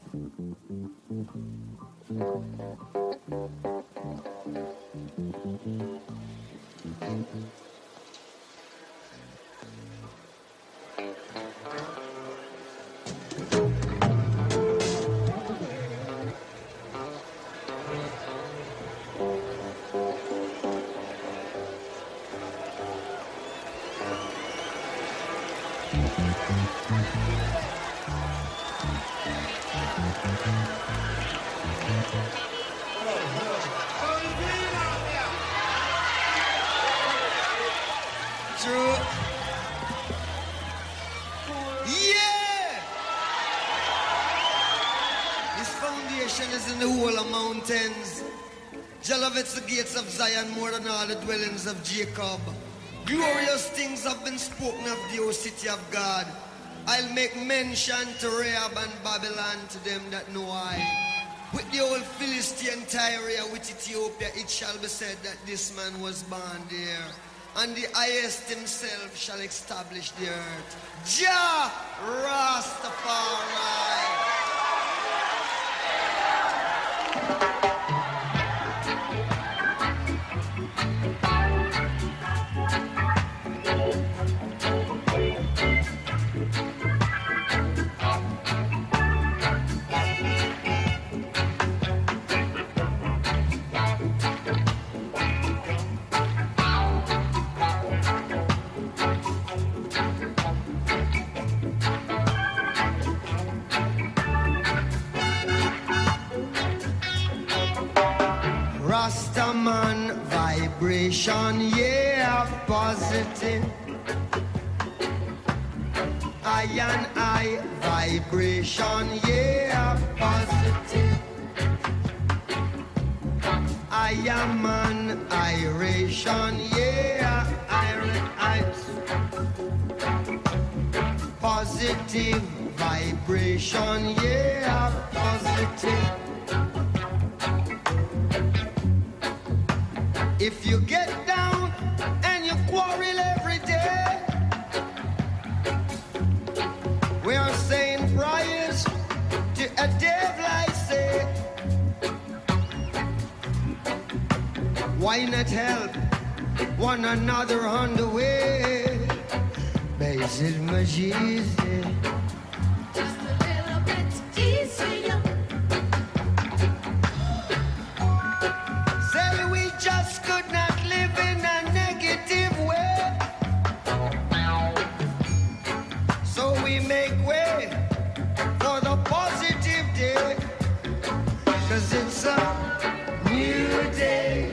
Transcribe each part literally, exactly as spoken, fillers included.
The gates of Zion more than all the dwellings of Jacob. Glorious things have been spoken of the O city of God. I'll make mention to Rahab and Babylon, to them that know I. With the old Philistine Tyre, with Ethiopia, it shall be said that this man was born there. And the highest himself shall establish the earth. Jah Rastafari. Rastaman vibration, yeah, positive. I and I vibration, yeah, positive. I am an iration, yeah, iris. Positive vibration, yeah, positive. If you get down and you quarrel every day, we are saying prayers to a devil, I say. Why not help one another on the way? Basil Majid. Just a little bit easier. Say we just could not live in a negative way. So we make way for the positive day. Cause it's a new day,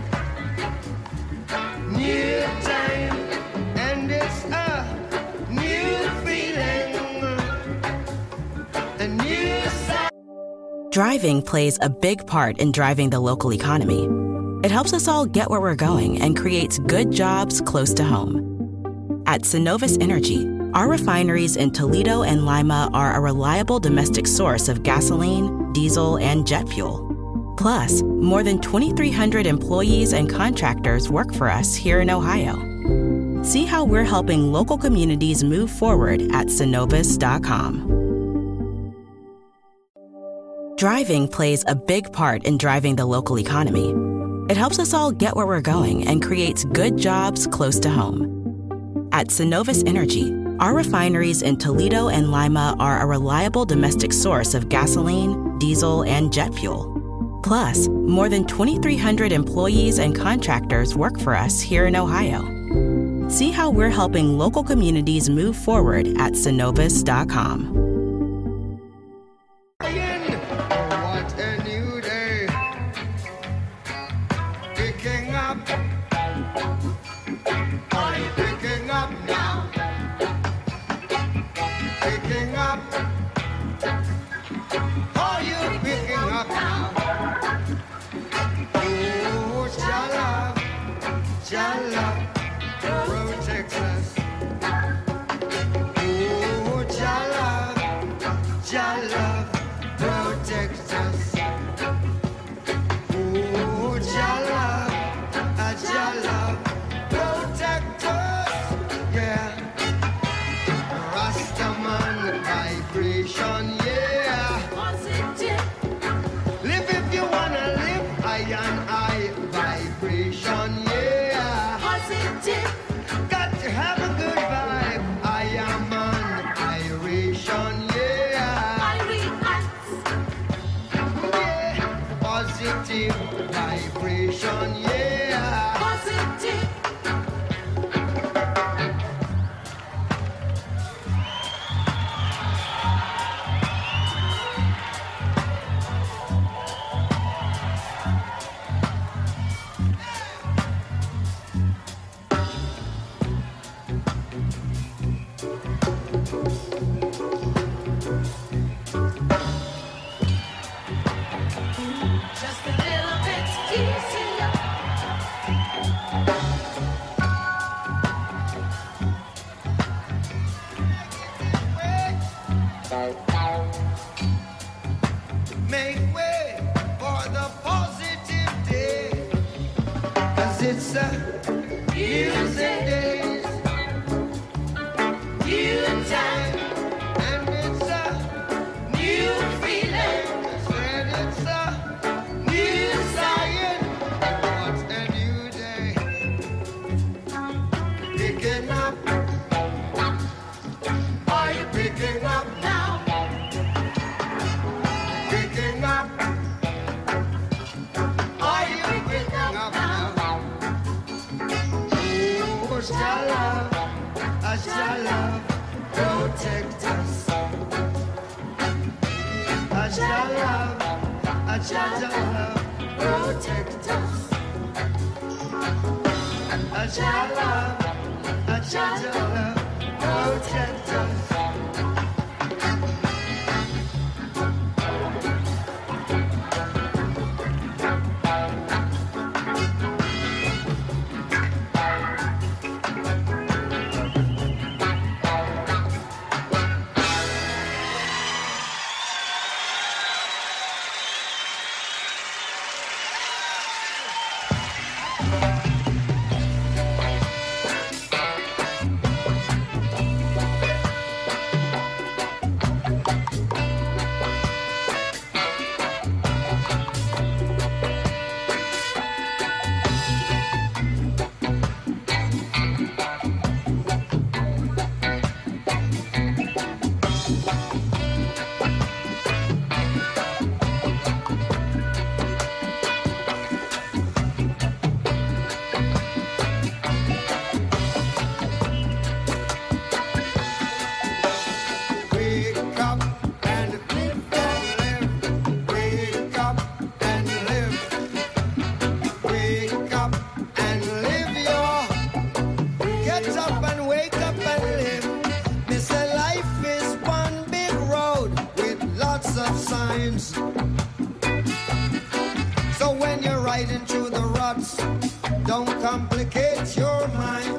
new time, and it's a new feeling, a new sound. Driving plays a big part in driving the local economy. It helps us all get where we're going and creates good jobs close to home. At Synovus Energy, our refineries in Toledo and Lima are a reliable domestic source of gasoline, diesel, and jet fuel. Plus, more than twenty-three hundred employees and contractors work for us here in Ohio. See how we're helping local communities move forward at synovus dot com. Driving plays a big part in driving the local economy. It helps us all get where we're going and creates good jobs close to home. At Synovus Energy, our refineries in Toledo and Lima are a reliable domestic source of gasoline, diesel, and jet fuel. Plus, more than twenty-three hundred employees and contractors work for us here in Ohio. See how we're helping local communities move forward at synovus dot com. What a new day. Picking up. Are you picking up now? Picking up. Are you picking up now? Oh, Jala, Jala, protects us. Oh, Jala. positive vibration, yeah. Positive. Just a little bit easier. Make way for the positive day, 'cause it's a music days, New time, and it's a new feeling, and it's a new science. What's a new day? Picking up, are you picking up now? picking up, Are you picking up now? oh, shall love, I shall love, protect us. I shall love, I shall love, protect us. I shall love, I shall love, protect us. Wake up and live and live. Wake up and live. Wake up and live your. Get up and wake up and live. Me say life is one big road with lots of signs. So when you're riding through the ruts, don't complicate your mind.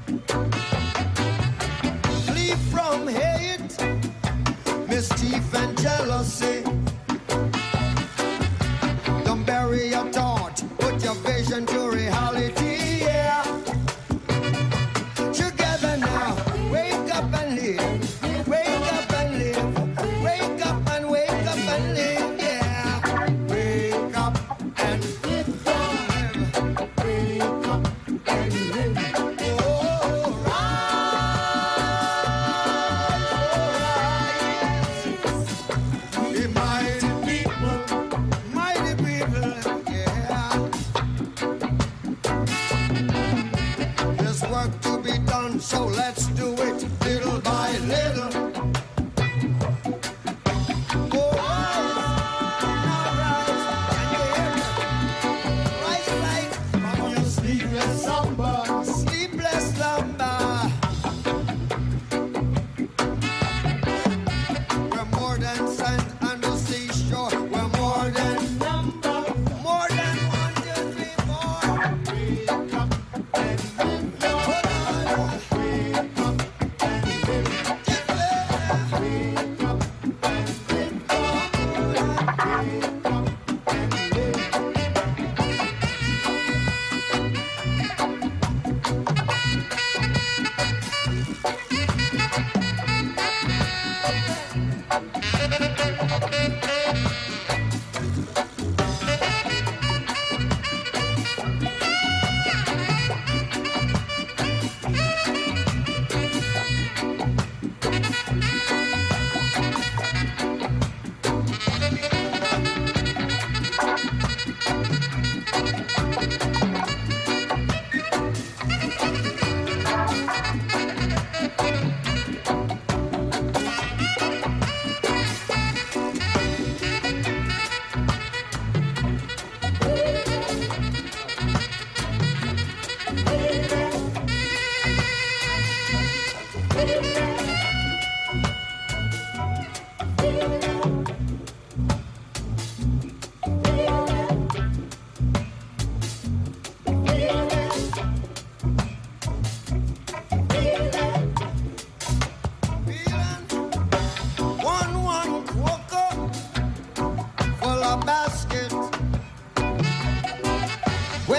Flee from hate, mischief and jealousy. Don't bury your thought, put your vision to reality, yeah. Together now, wake up and live. Wake up and live. Wake up and wake up and live, yeah. Wake up and live. Wake up and live. Oh, rise, rise. The mighty people, mighty people, yeah.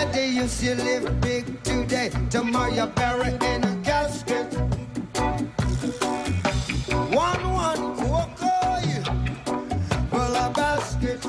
Whether you still live big today, tomorrow you're buried in a casket. One, one, cocoa, full of basket.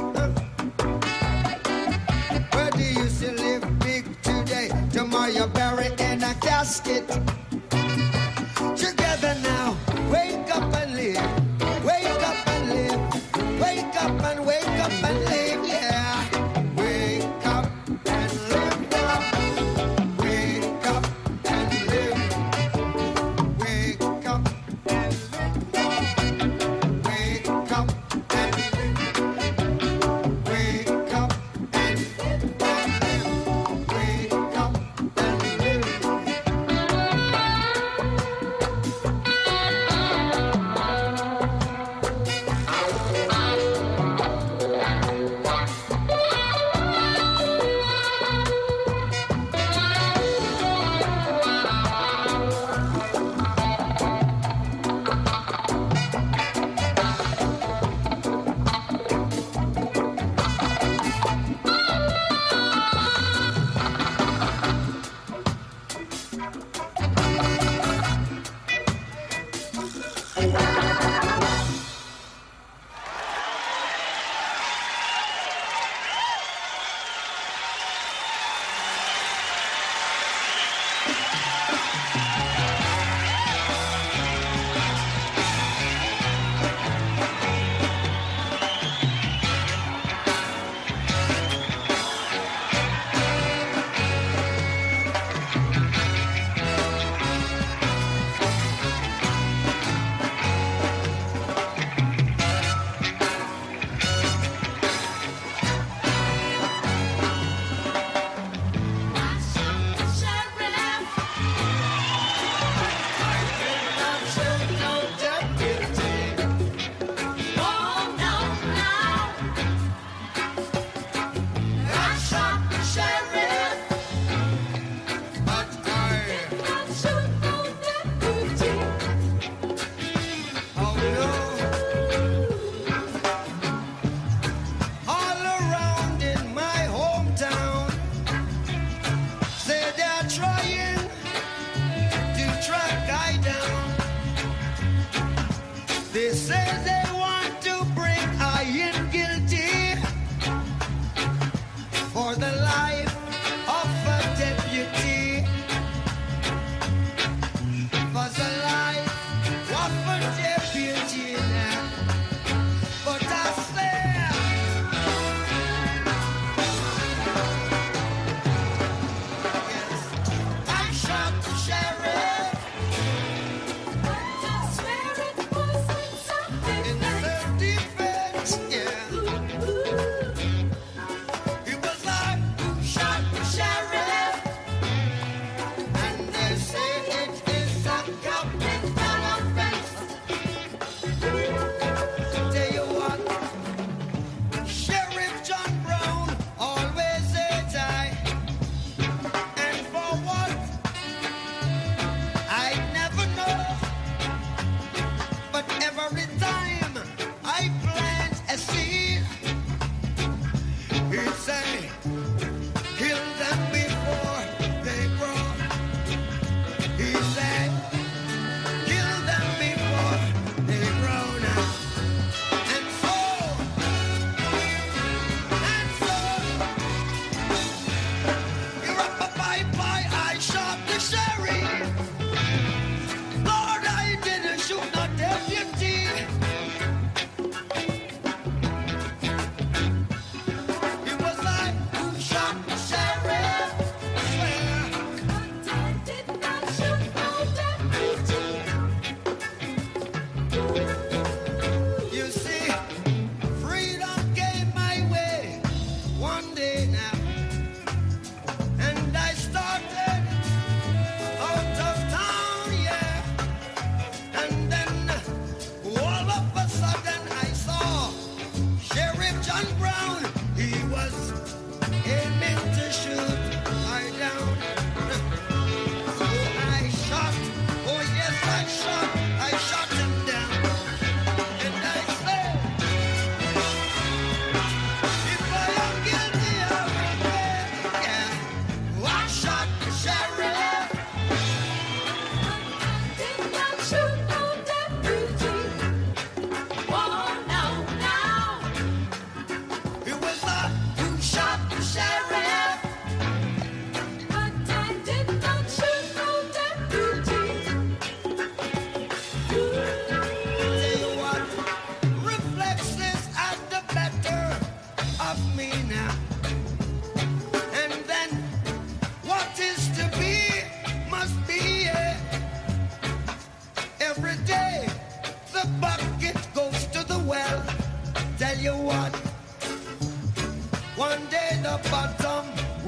Whether you still live big today, tomorrow you're buried in a casket. Together now, wake up and live. Wake up and live. Wake up and wake up and live, yeah. Wake up and live now. Wake up and live. Wake up and live now. Wake up and live. Wake up and live. Wake up and live. They say they want to bring I in guilty for the life of a deputy, for the life of a deputy now. But I say, yes, I shot the sheriff. Shot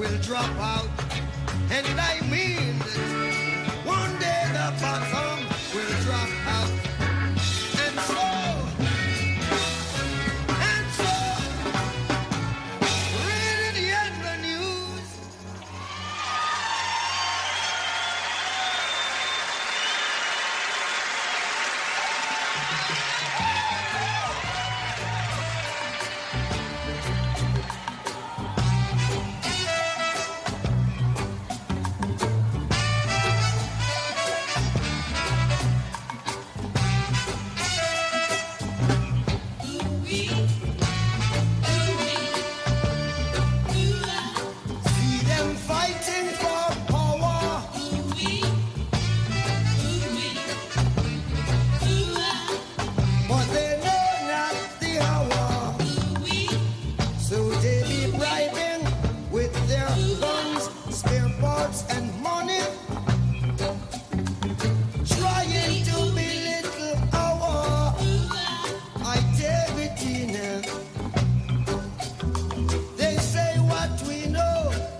will drop out. And I mean that one day the bottom will drop out. And so, and so, reading the headline news. See them fighting for power. But they know not the hour. So they be bribing with their guns, spare parts, and money. Trying to belittle our integrity now. They say what we know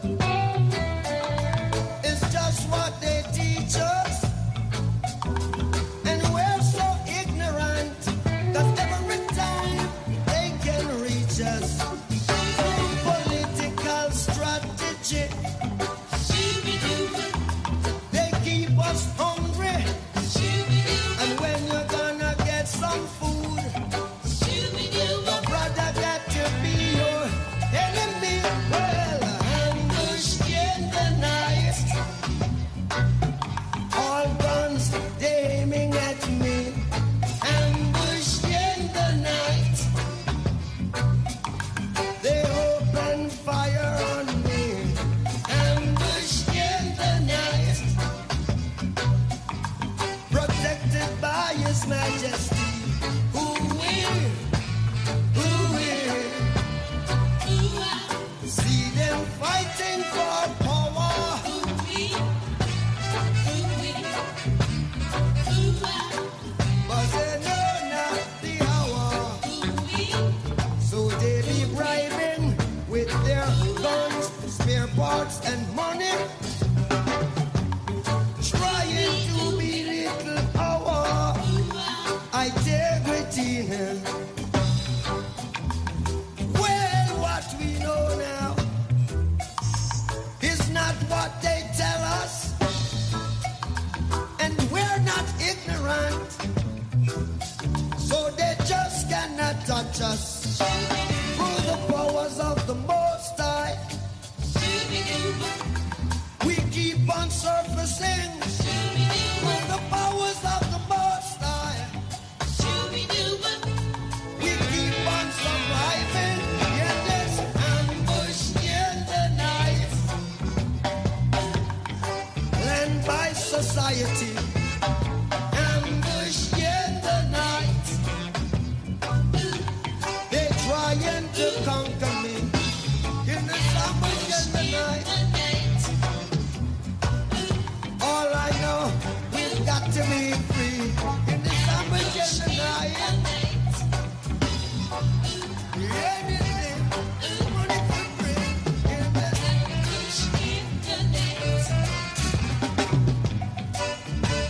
is just what they teach us. And we're so ignorant that every time they can reach us through political strategy, they keep us hungry. And when you're gonna get some food, your brother got to be your enemy. Well, ambushed in the night, all guns they aiming at me. Ambushed in the night, they open fire on me. Ambushed in the night, protected by His Majesty. Who will, who will see them fighting for power? But they know not the hour. So they be bribing with their guns, spare parts, and money. Trying to belittle our integrity now. Well, what we know now is not what they tell us. And we're not ignorant. So they just cannot touch us. Through the powers of the Most High, we keep on surfacing. Through the powers of the Most High, we keep on surviving. Yet there's ambushed in the night, planned by society. Ambushed in the night, they trying to conquer me. In the ambush in the night, all I know, we've got to be free. In the ambush in the night, anything, money for free. In the ambush in the night.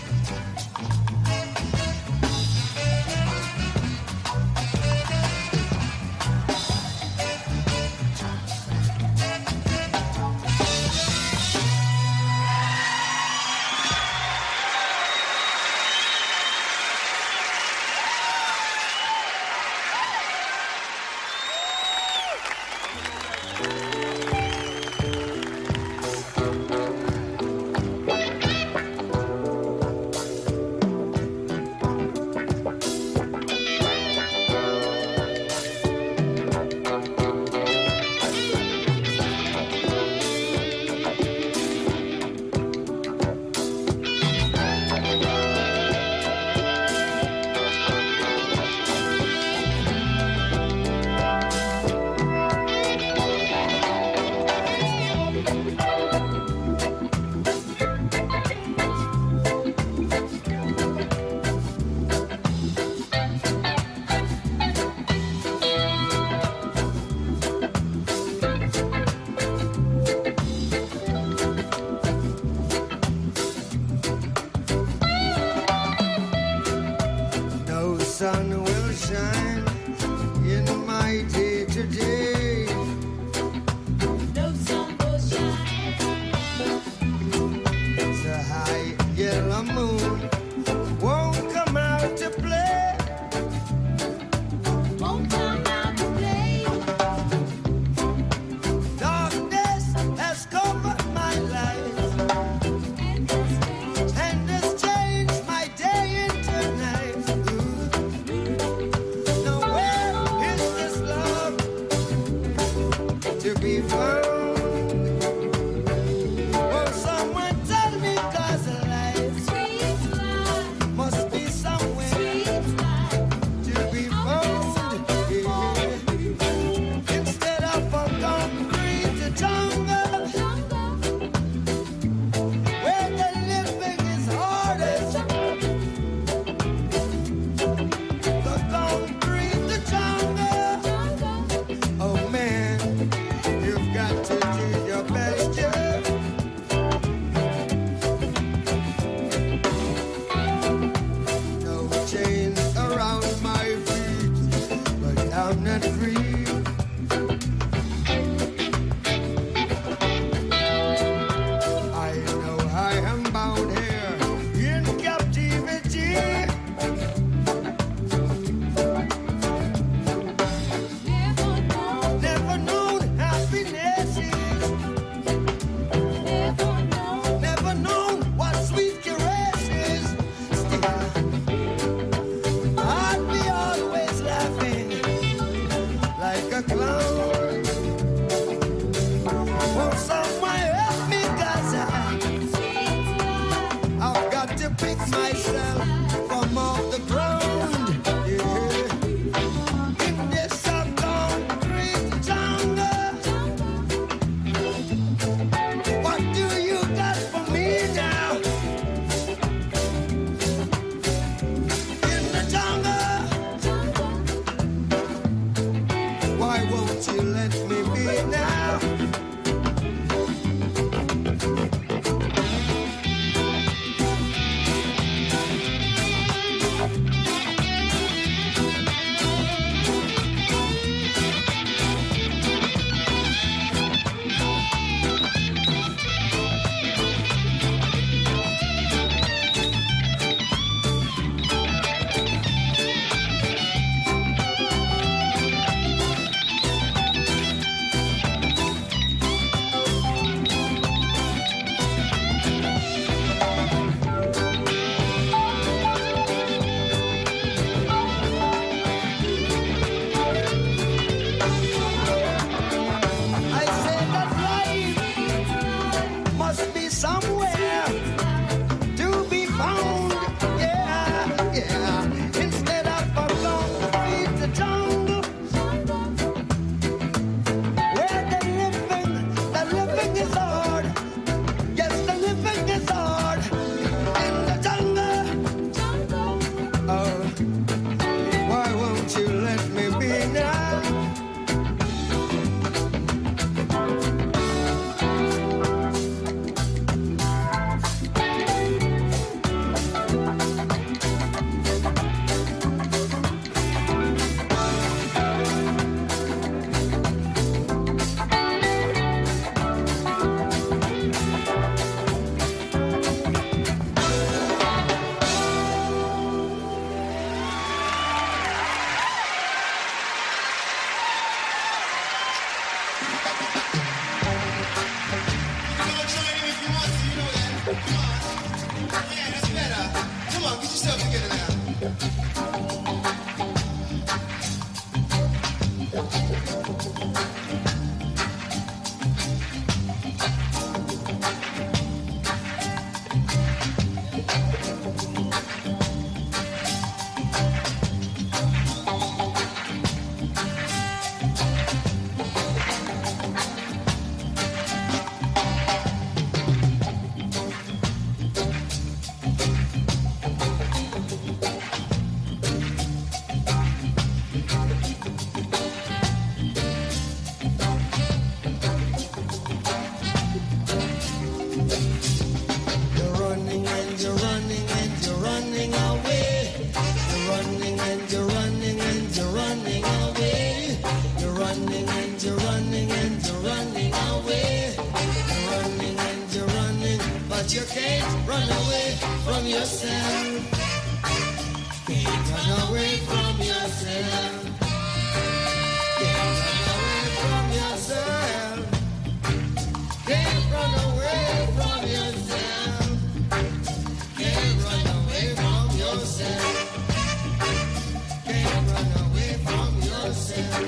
but you can't run away from yourself. Can't run away from yourself. Can't run away from yourself. Can't run away from yourself. Can't run away from yourself. Can't run away from yourself.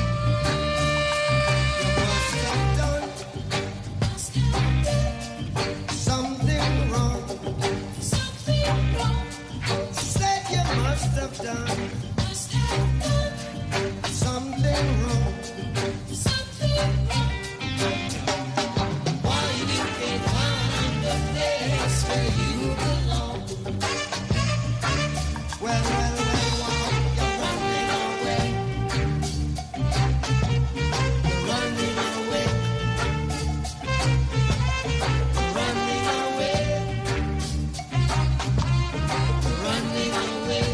Something wrong. Something wrong. Said you must have done. Must have done. Something wrong. Something wrong. Why you can't find the place where you belong? Well, well, well, while you're running away. You're running away. Running away, running away,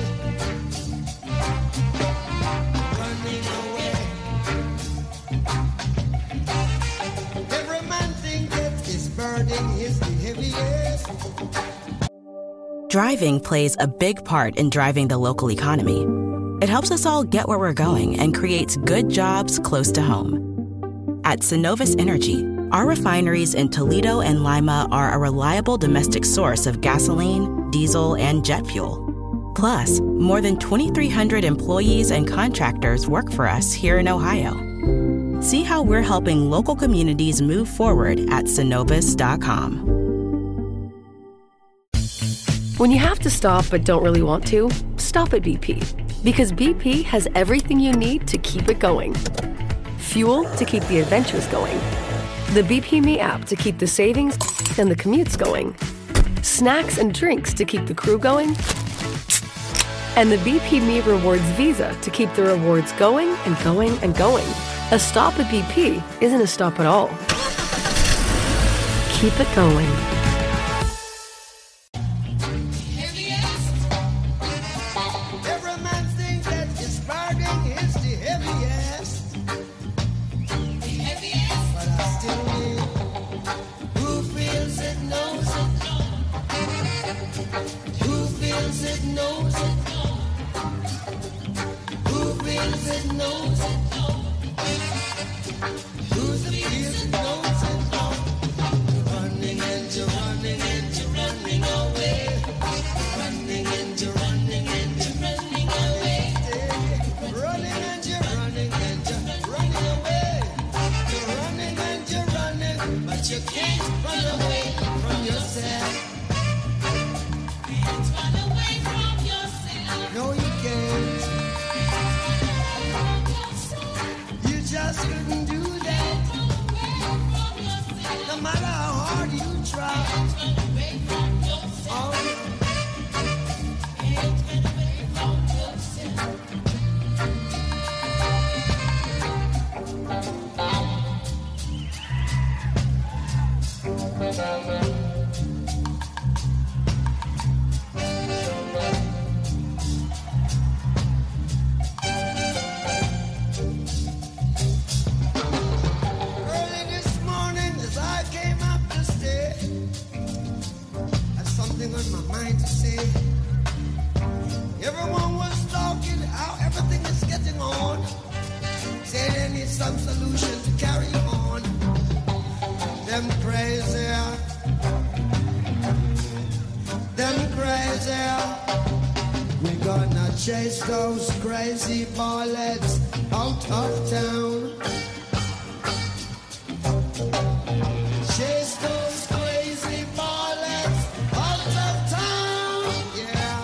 running away. Every man think that his burden is the heaviest. Driving plays a big part in driving the local economy. It helps us all get where we're going and creates good jobs close to home. At Synovus Energy, our refineries in Toledo and Lima are a reliable domestic source of gasoline, diesel, and jet fuel. Plus, more than twenty-three hundred employees and contractors work for us here in Ohio. See how we're helping local communities move forward at Synovus dot com. When you have to stop but don't really want to, stop at B P. Because B P has everything you need to keep it going. Fuel to keep the adventures going. The B P Me app to keep the savings and the commutes going. Snacks and drinks to keep the crew going. And the B P Me Rewards Visa to keep the rewards going and going and going. A stop at B P isn't a stop at all. Keep it going. Every man thinks that his burden is the heaviest. But I still need who feels it knows it. Who feels it knows it. Who feels it knows it. Who's the feels it knows it. You're running and you're running and you're running away. Running and you're running and you're running away. Running and you're running and you're running away. You're running and you're running, but you can't run away from yourself. Can't run away from yourself. No, you can't. You just couldn't do that. No matter how hard you try. Oh, early this morning as I came up the stairs, I had something on my mind to say. Everyone was talking how everything is getting on. Say they need some solution to carry on. Them crazy, them crazy. We're gonna chase those crazy bullets out of town. Chase those crazy bullets out of town. Yeah.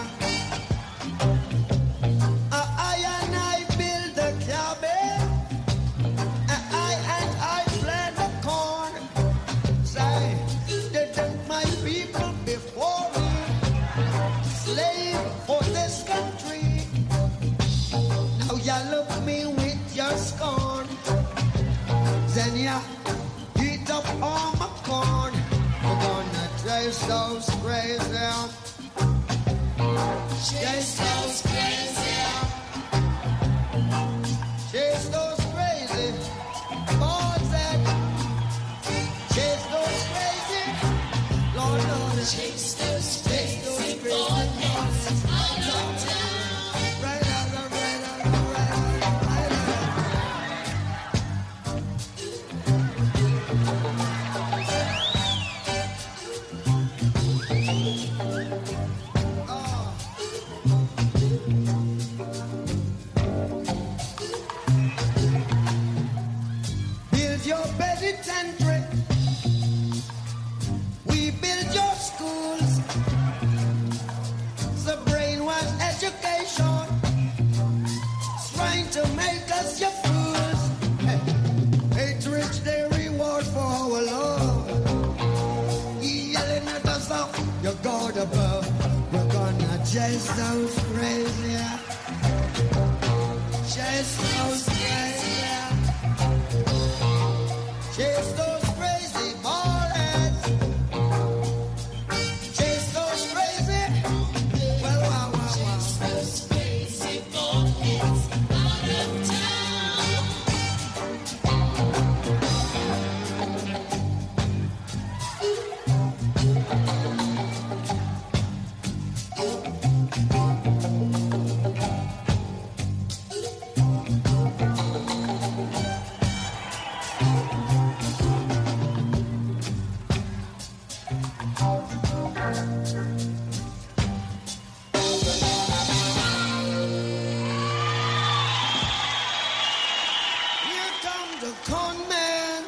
I, I and I build a cabin. I, I and I plant the corn. Say, they took my people before me. Slave for this country. Now you look me with your scorn. Then you eat up all my corn. We're gonna chase those crazy out. Chase those crazy out. Chase those crazy boys that chase those crazy. Lord, Chase those crazy boys out of town. Right out, right out, right out, right out. Build your penitentiary. We build your schools. The brainwash education is trying to make us your fools. Hey, it's rich their reward for our love. He yelling at us up, you God above. We're gonna chase those crazy, chase those crazy, chase those crazy ballheads, chase those crazy. Well, wow, wow, wow. Those crazy boys out of town. Here come the con man,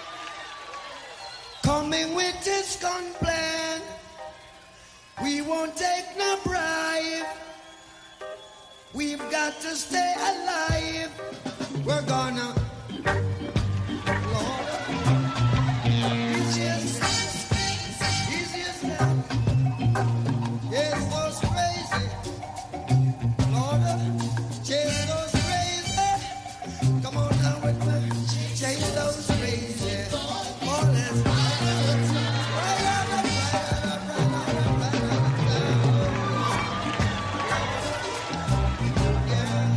coming with his gun plan. We won't take no bribe. We've got to stay alive. We're gonna. Lord, it's just, it's just that. Yes, those crazy. Lord, chase those crazy. Come on down with me. Chase those crazy. Oh, let's right out, right out, right out, right out, yeah.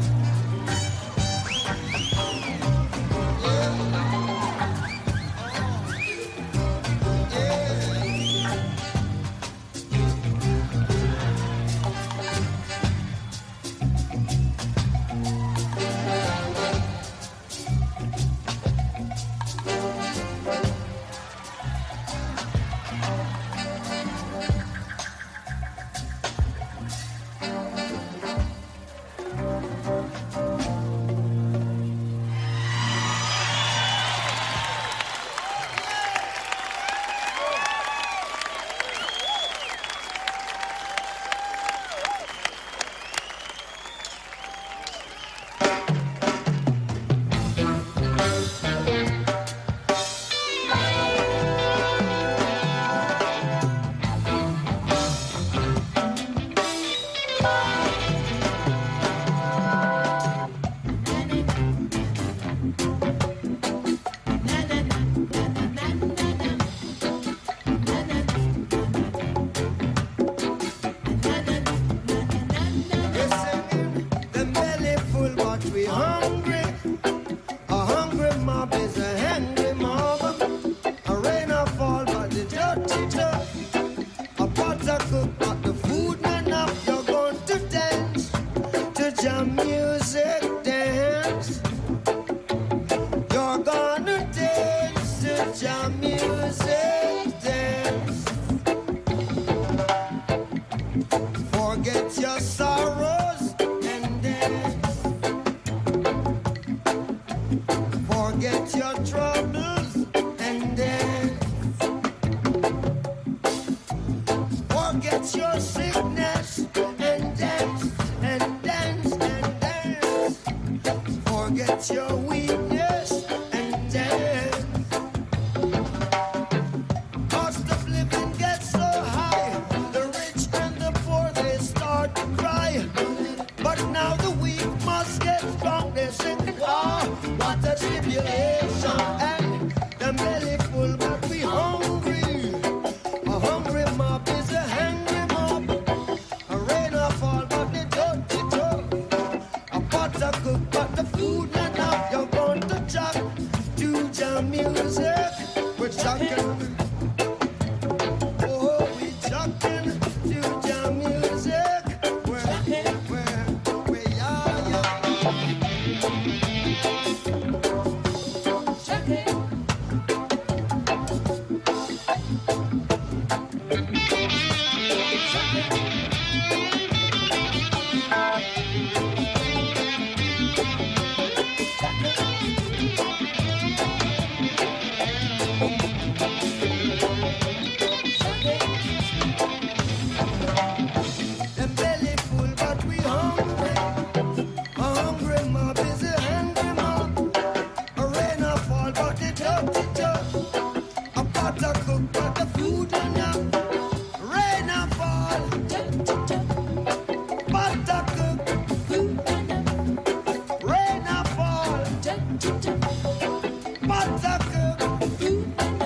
cook, but the food run out. Rain a fall, pot a cook. Rain a fall, pot a cook.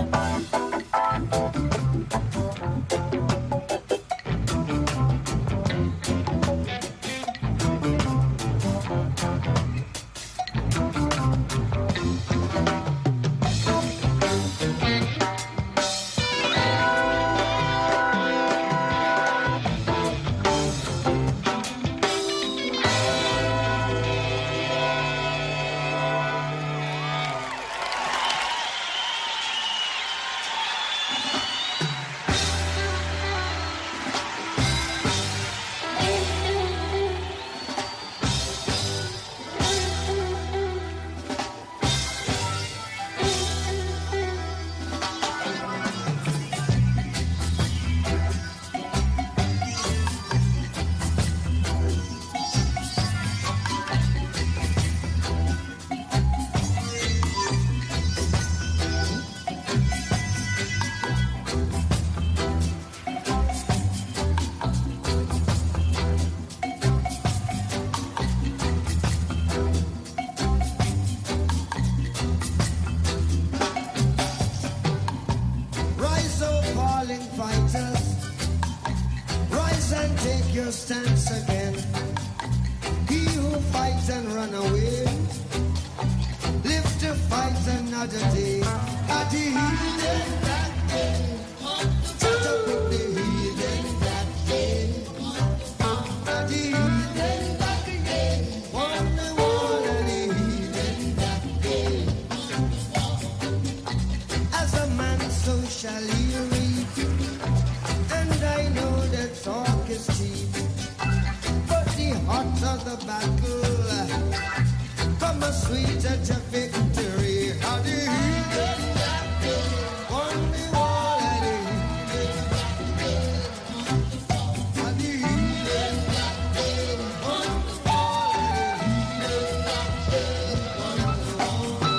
Rise up, falling fighters. Rise and take your stance again. He who fights and run away, live to fight another day. At the heathen that day, shut up with the heathen that day. At the heathen that day, on the wall at the heathen that day. As a man, so shall he reap. And I know that talk is cheap. But the hotter the battle, come a sweeter to victory. How do you heathen that day? On the wall at the heathen that day. How do you heathen that day? On the wall at the heathen that day. On the wall.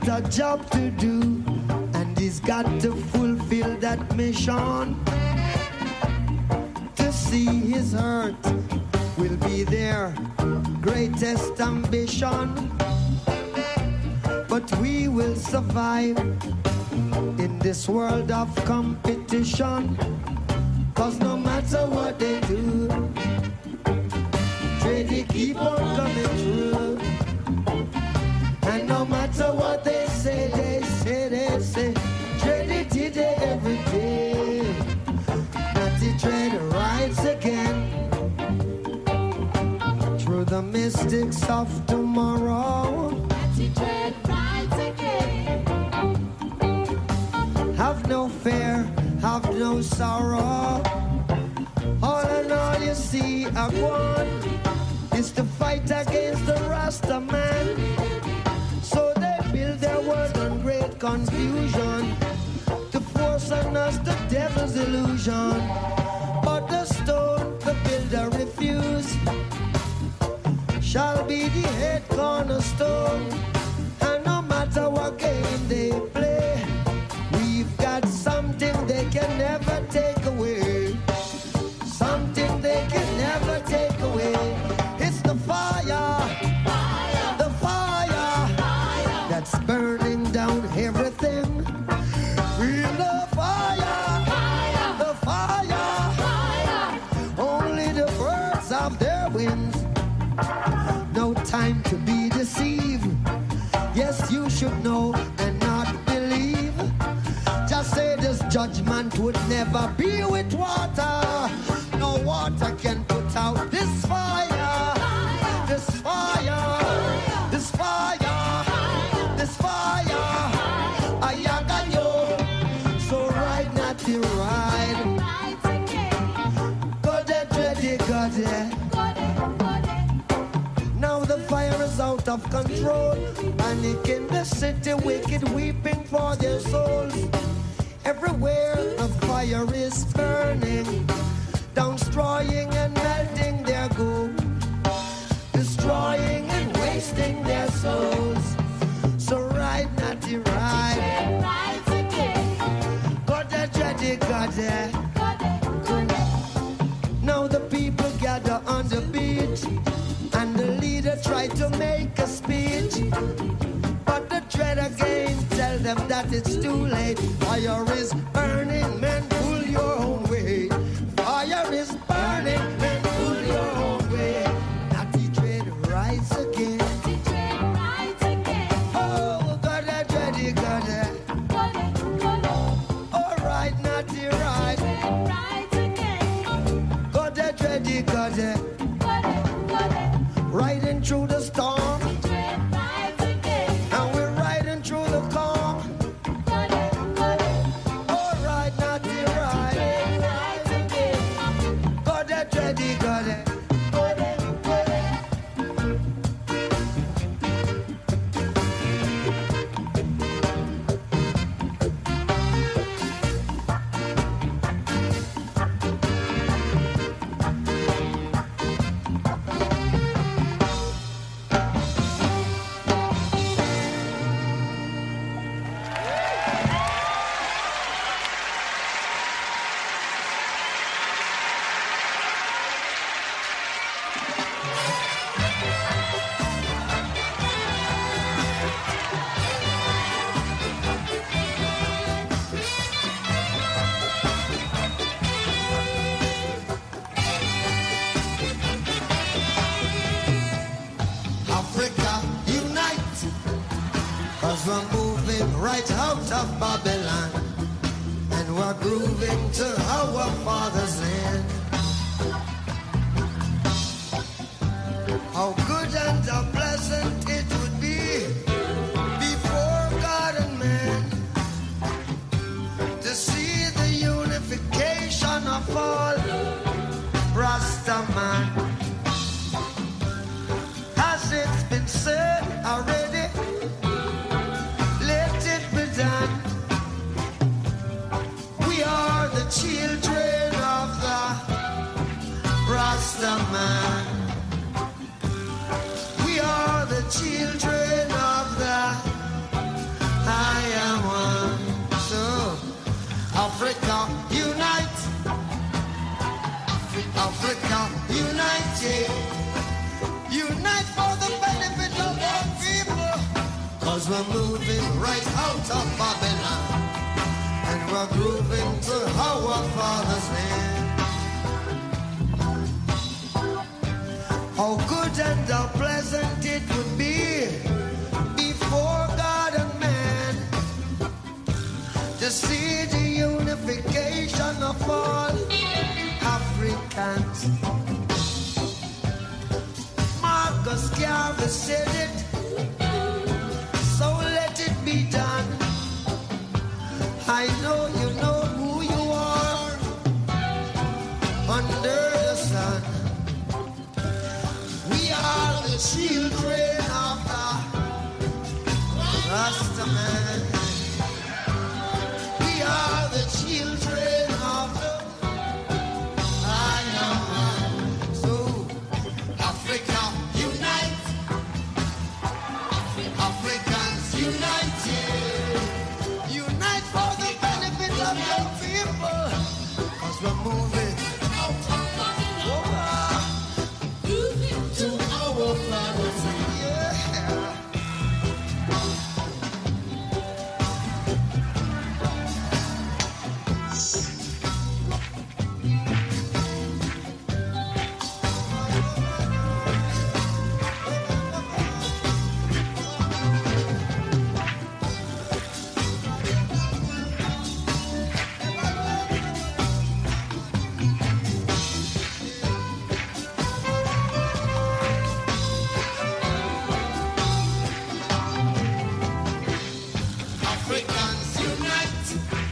got a job to do, and he's got to fulfill that mission. To see his hurt will be their greatest ambition. But we will survive in this world of competition. Cause no matter what they do, they keep on coming through. And no matter what they say, they say, they say, trade it every day. That the trade rise again through the mystics of tomorrow. That the trade rise again. Have no fear, have no sorrow. All in all you see, I want is to fight against the Rasta man. So they build their world on great confusion, to force on us the devil's illusion. But the stone the builder refused shall be the head cornerstone. And no matter what game they play, we've got something they can never take away. Something they can never take away. It's the fire, fire. The fire, fire that's burning down everything. Feel the fire, fire. The fire, fire. Only the birds have their wings. No time to be deceived. Yes, you should know and not believe. Just say this judgment would never be with water. No water can put out this fire. This fire. This fire. This fire. I got you. So ride not the ride. Go there, ready, go there. Now the fire is out of control. Panic in the city, wicked weeping for their souls. Everywhere the fire is burning, destroying and melting their gold, destroying and wasting their souls. So ride, natty, ride. Got that ready, got that. Now the people gather on the beach, and the leader tried to make a speech. But the dread again tell them that it's too late. Fire is burning, men, pull your own way. Fire is burning, men, pull your own way. Natty dread rise again. Oh, got that ready, got that. All right, natty ride. Got that ready, got that. Riding through the storm, and we're riding through the calm. All right, natty ride. Got that ready, got it. We're moving right out of Babylon, and we're grooving to our Father's land. How good and how pleasant it would be before God and man to see the unification of all Rasta man. As it's been said already, children of the Rasta man. moving right out of Babylon, and we're grooving to our Father's land. How good and how pleasant it would be before God and man to see the unification of all Africans. Marcus Garvey said it, so let it be done. I know you know who you are under the sun. We are the children of the Rastaman. We are the children of the I know. So Africa unite, Africans unite, unite for the benefit of your people, 'cause we're moving over to our Father's land. Yeah. Africans unite,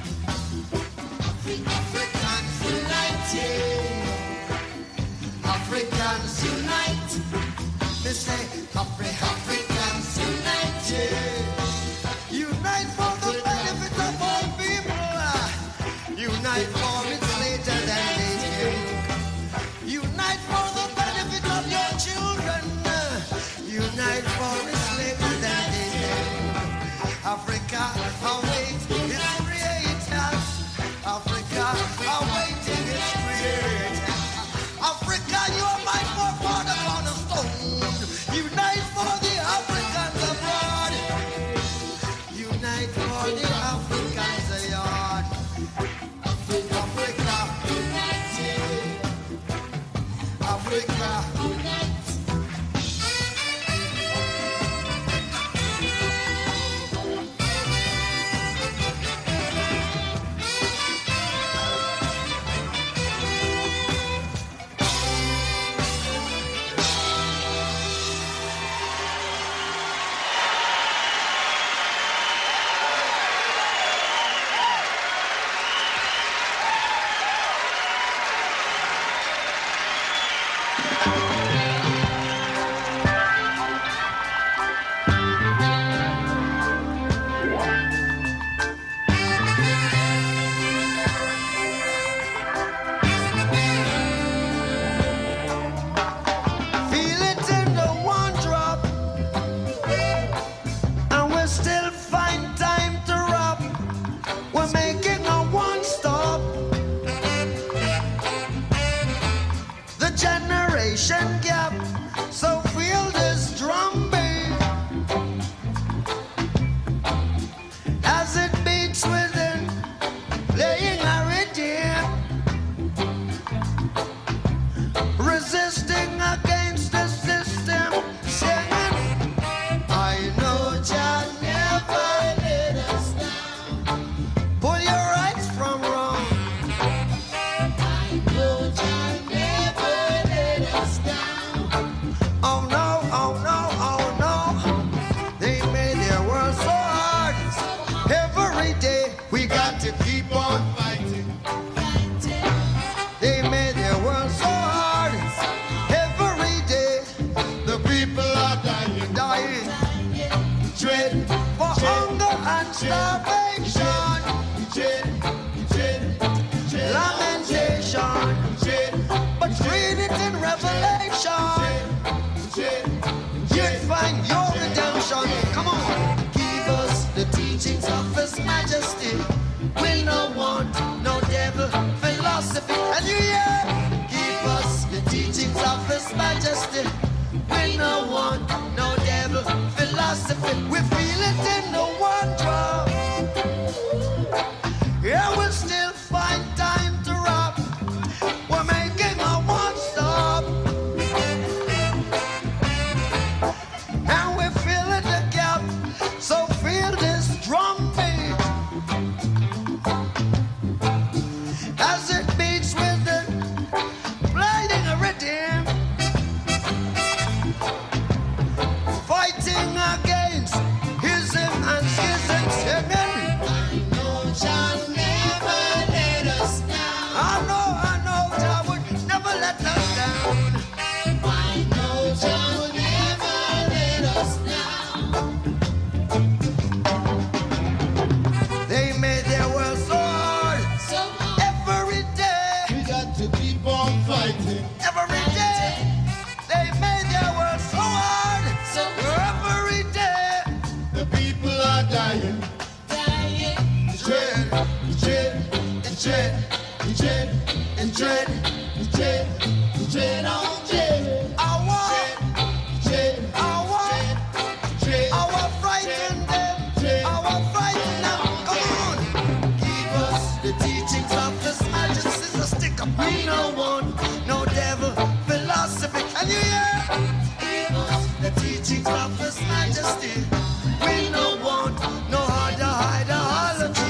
Africans unite, yeah. Africans unite. They say Afri- Africans unite, yeah. Unite for the benefit of all people. ah. Unite for it's later than they think. Unite for the benefit of your children. ah. Unite for it's later than they think. Africa, await its creators. Africa, awaiting its creators. Africa, you are my forefather cornerstone. Unite for the Africans abroad. Unite for the Africans abroad. Africa, Africa, feel it in the one drop, and we still find time to rap. We're making a one stop. The generation gap, so feel this drum beat as it beats within, playing a rhythm, resisting against the system, singing, I know Jah never let us down. Pull your rights from wrong. I know Jah never let us down. Oh no, oh no, oh no. They made their world so hard. Every day we got to keep on fighting. They made their world so hard. Every day the people are dying, dying. Dread for hunger and starvation. Lamentation. But read it in Revelation. You'll find your redemption. Come on. Give us the teachings of His Majesty. We no want no devil philosophy. And you hear? Give us the teachings of His Majesty. We no want no devil philosophy. philosophy. We feel it in the one drop. Yeah, we'll still find time to rock. We're making a one stop. And we feel it the gap. So feel this drum beat as it beats with the blinding rhythm. Fighting against ism and schism, singing. Jah never let us down. I know, I know, Jah would never let us down. I know Jah will never let us down. They made their world so hard So every day, We got to keep on fighting. every day. They made their world so hard So every day. The people are dying. dying. Dread, dread, dread, dread, dread, dread, dread on dread. I want, Dread, I want, dread, I want frighten them. I want frighten them. Come on, give us the teachings of His Majesty. So stick up. We no one, no devil philosophy. Can you hear? Give us the teachings of His Majesty. We no want no harder ideology.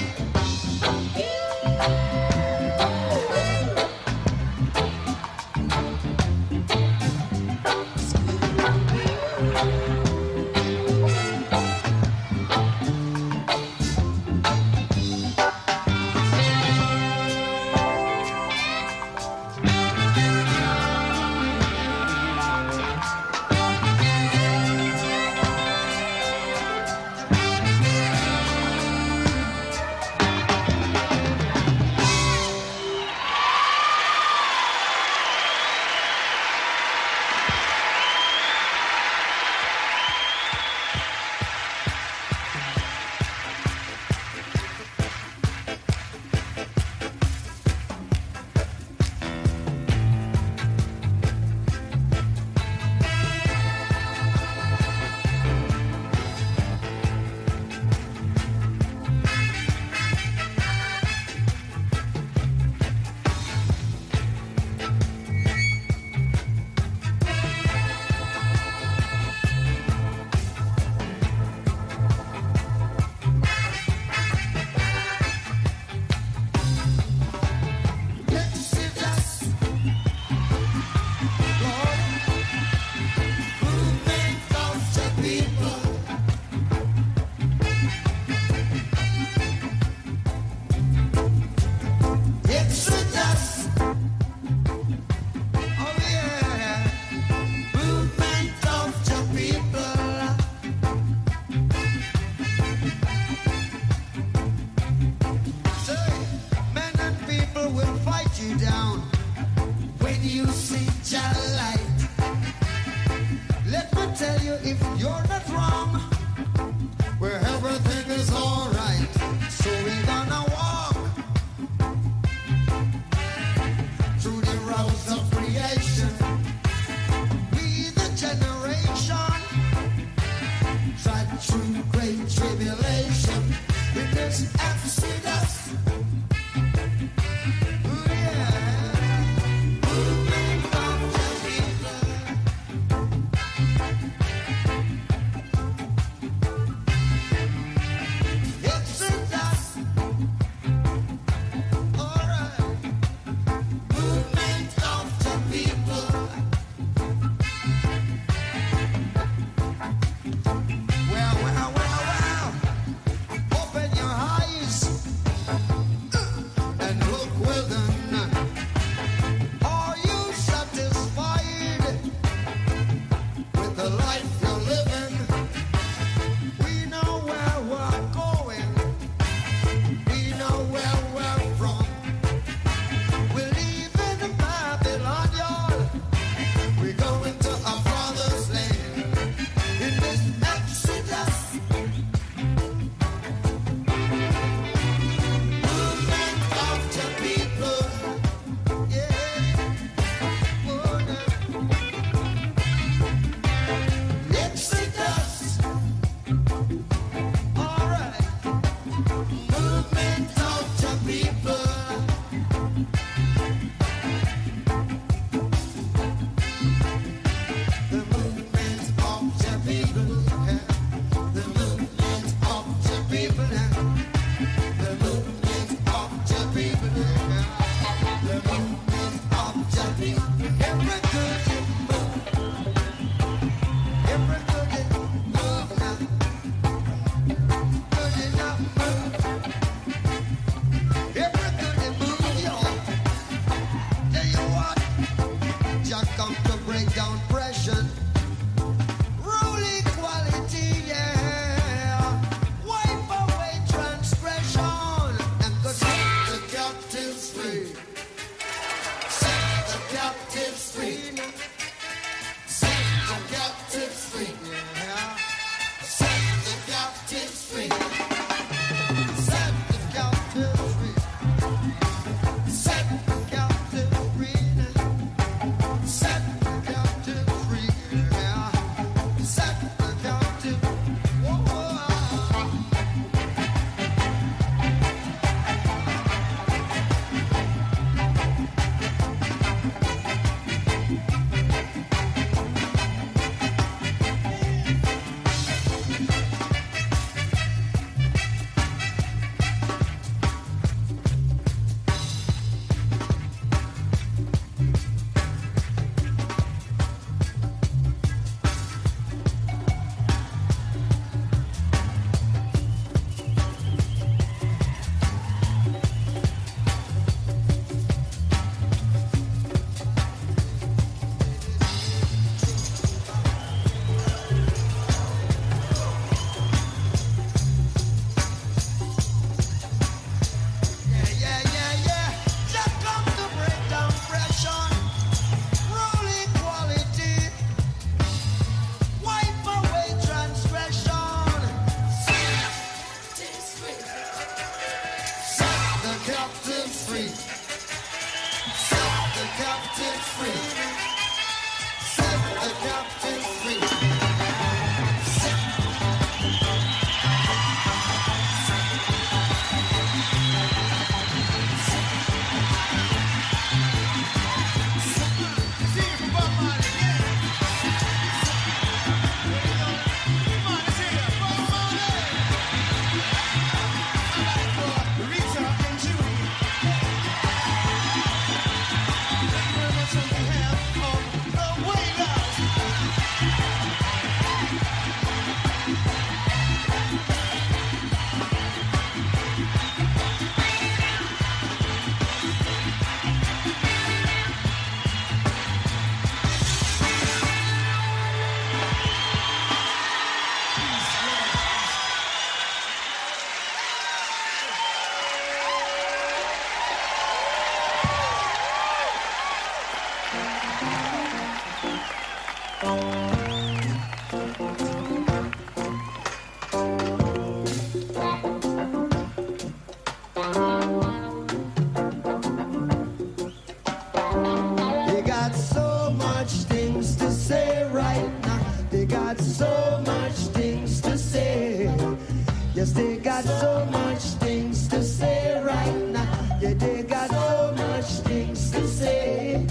They got so much things to say right now. They got so much things to say. Yes, they got so much things to say right now. Yeah, they got so much things to say.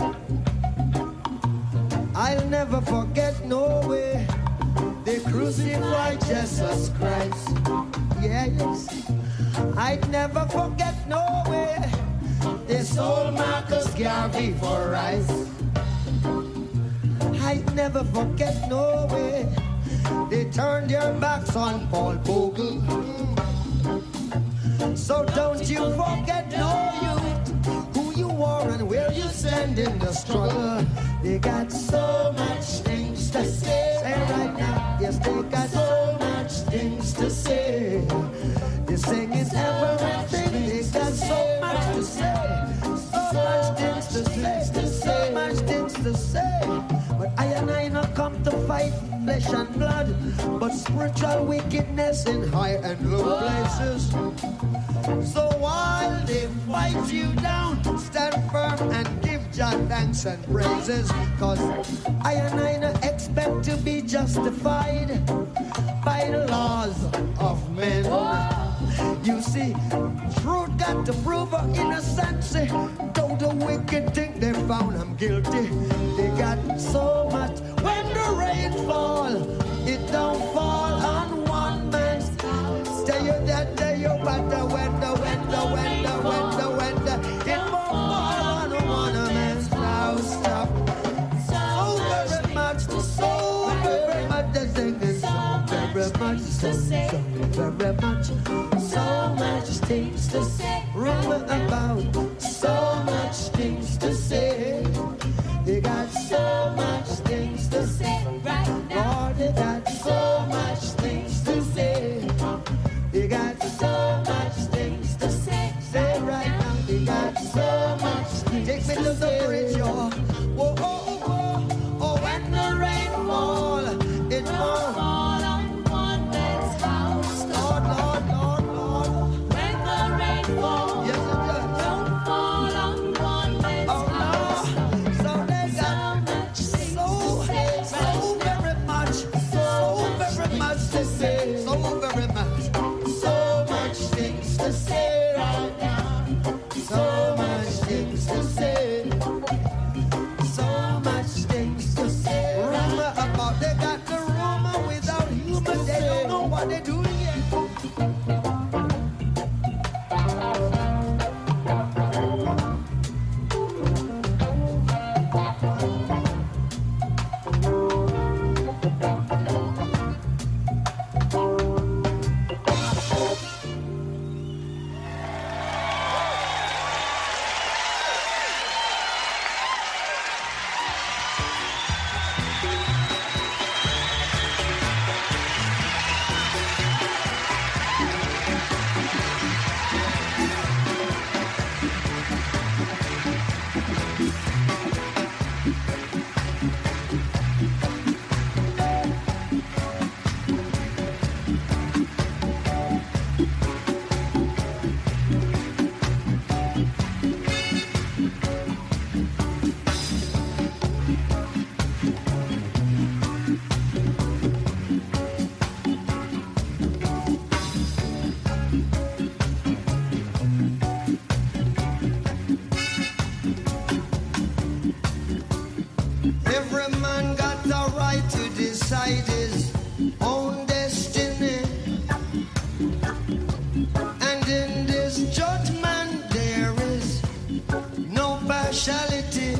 I'll never forget no way they crucified Jesus Christ. Yeah, yes. I'd never forget no way they sold Marcus Garvey for rice. I'd never forget no way they turned their backs on Paul Bogle. So don't you forget no youth who you are and where you stand in the struggle. They got so much things to say, say right now. Yes, they got so much things to say. They're saying everything. They got so much to say. So much things to say. So much things to say. But I and I not come to fight flesh and blood, but spiritual wickedness in high and low places. So while they fight you down, stand firm and give Jah thanks and praises. Cause I and I not expect to be justified by the laws of men. You see, truth got to prove her innocence. Though the wicked think they found him guilty, they got so much. When the rain fall, it don't fall on one man's house. Tell you that, tell you but the when the when the when the when the when the it won't fall on one man's house. Stop. So very much, so very much the thing is so very much, so very much. So much things to say, rumor about, so much things to say. They got so much things to say right now. Lord, they got so much things to say. They got so much things to say, say right now. They got so much things to say. Take me to the bridge, y'all. Whoa, oh, oh, oh, when the rain fall, it won't fall on one man's house. Lord, Lord, Lord, Lord. When the rain falls, yes, it does. Don't fall on one man's oh, house. No. So they got so, so very much, so very much to say, so very much, so much things to say right now, so much things to say, so much things to say. Rumor about they got the rumor without humor, they don't know what they're doing yet. Every man got the right to decide his own destiny. And in this judgment there is no partiality.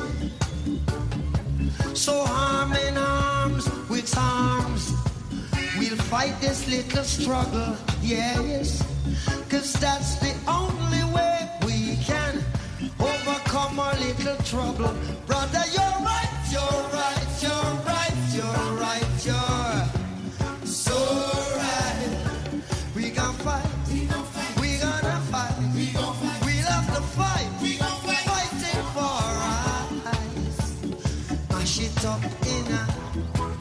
So arm in arms with arms, we'll fight this little struggle, yes. Cause that's the only way we can overcome our little trouble. Brother, you're right, you're right, you're right, you're right, you're so right. We gon' fight, we gon' fight, we gonna fight, we gon' fight, we love to fight, we gon' fight, fighting for our rights. Mash it up in a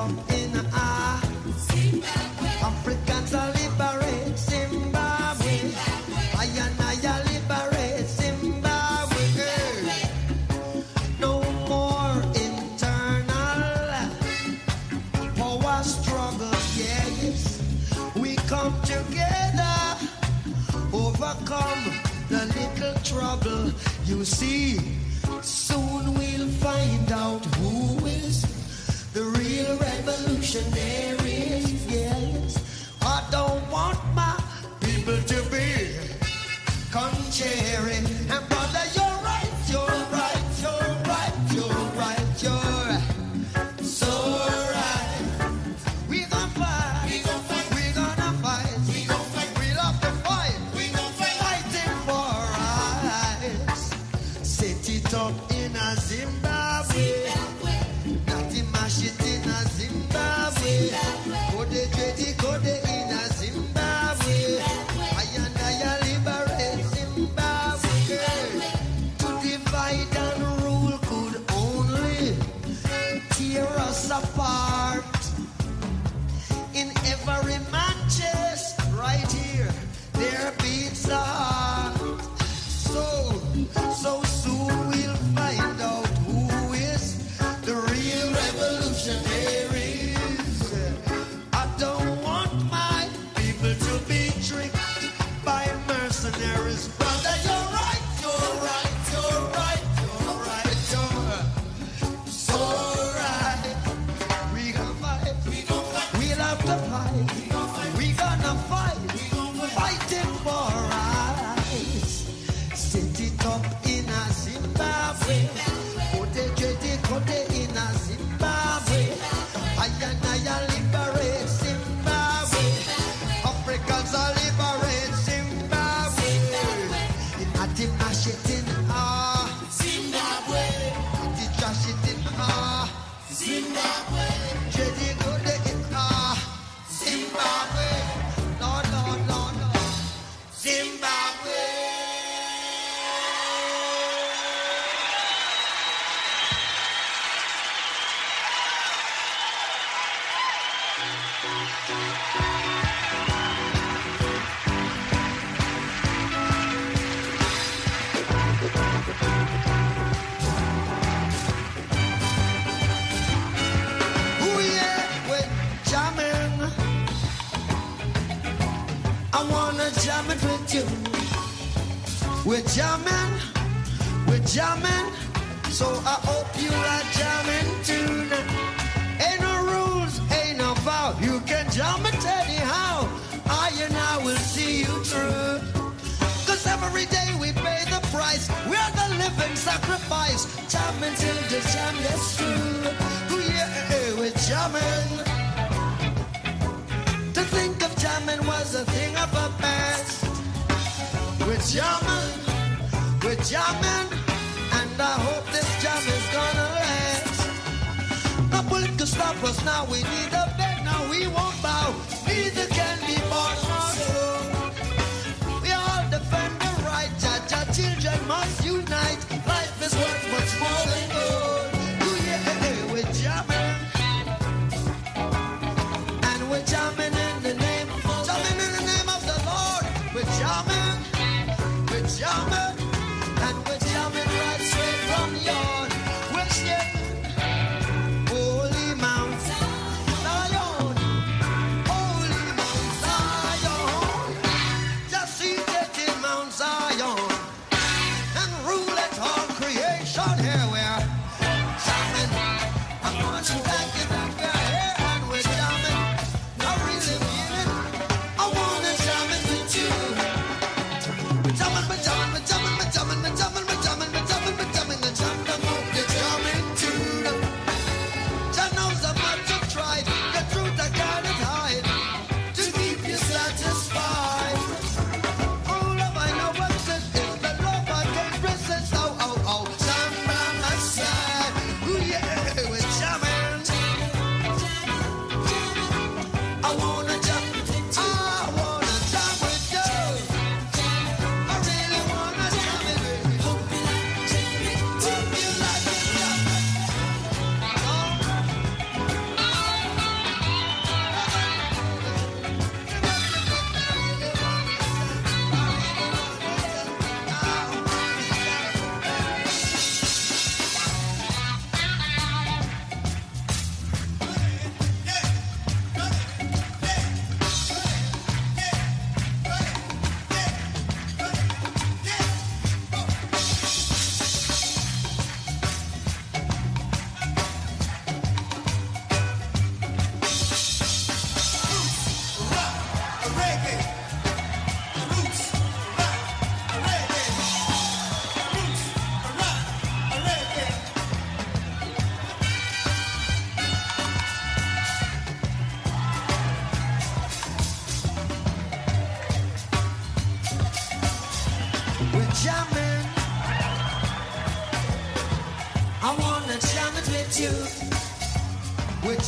up in ah. Africans are liberate Zimbabwe. I and I are liberate Zimbabwe. No more internal power struggle. Yes, we come together, overcome the little trouble. You see, soon we'll find out who is the real revolutionaries. Yes, I don't want my people to be contrary. And brother, you're right, you're right, you're right, you're right, you're so right. We gonna fight, we gonna fight, we gonna fight, we gonna fight, we love to fight, we gonna fight, fighting for our rights. Set it up in a Zimbabwe, Natty mash it in a Zimbabwe, Kode Jedi Kode in a Zimbabwe, I and I liberate Zimbabwe. To divide and rule could only tear us apart. In every man's chest, right here, there beats a heart. So, so soon we'll find out who is the real revolutionaries. I don't want my people to be tricked by mercenaries. Brother, you're right, you're right, you're right, you're right, you're so right. We gonna fight, we gonna fight, we'll have to fight, we gonna fight, we gonna fight, we gonna fight, fighting for rights. Set it up in a Zimbabwe, Kode Jedi Kode in a Zimbabwe, I and I liberate Zimbabwe, Africans are liberate Zimbabwe, in a tip mash it in ah, Zimbabwe, in a trash it in ah, Zimbabwe, Jedi Kode in ah, Zimbabwe, Lord, Lord, Lord, Lord, Zimbabwe. Ooh, yeah, we're jamming. I wanna jam it with you. We're jamming, we're jamming. So I hope you are jamming tonight. Ain't no rules, ain't no vow. You can jam it anyhow. I and I will see you through. Cause every day we pay the price. We're the living sacrifice. Jamming till the jam gets through. Ooh, yeah, we're jamming. To think of jamming was a thing of the past. We're jamming, we're jamming, and I hope this jam is gonna last. No bullet to stop us now, we need a bed, now we won't bow. Neither can be bought nor sold. We all defend the right, Jaja children must unite. Life is worth much more than gold. Ooh, yeah, we're jamming, and we're jamming in the name, jamming in the name of the Lord. We're jamming, we're jamming, and we're jamming right straight from yon. We're stepping, holy Mount Zion, holy Mount Zion, just seated in Mount Zion, and rule it all creation. Here we are,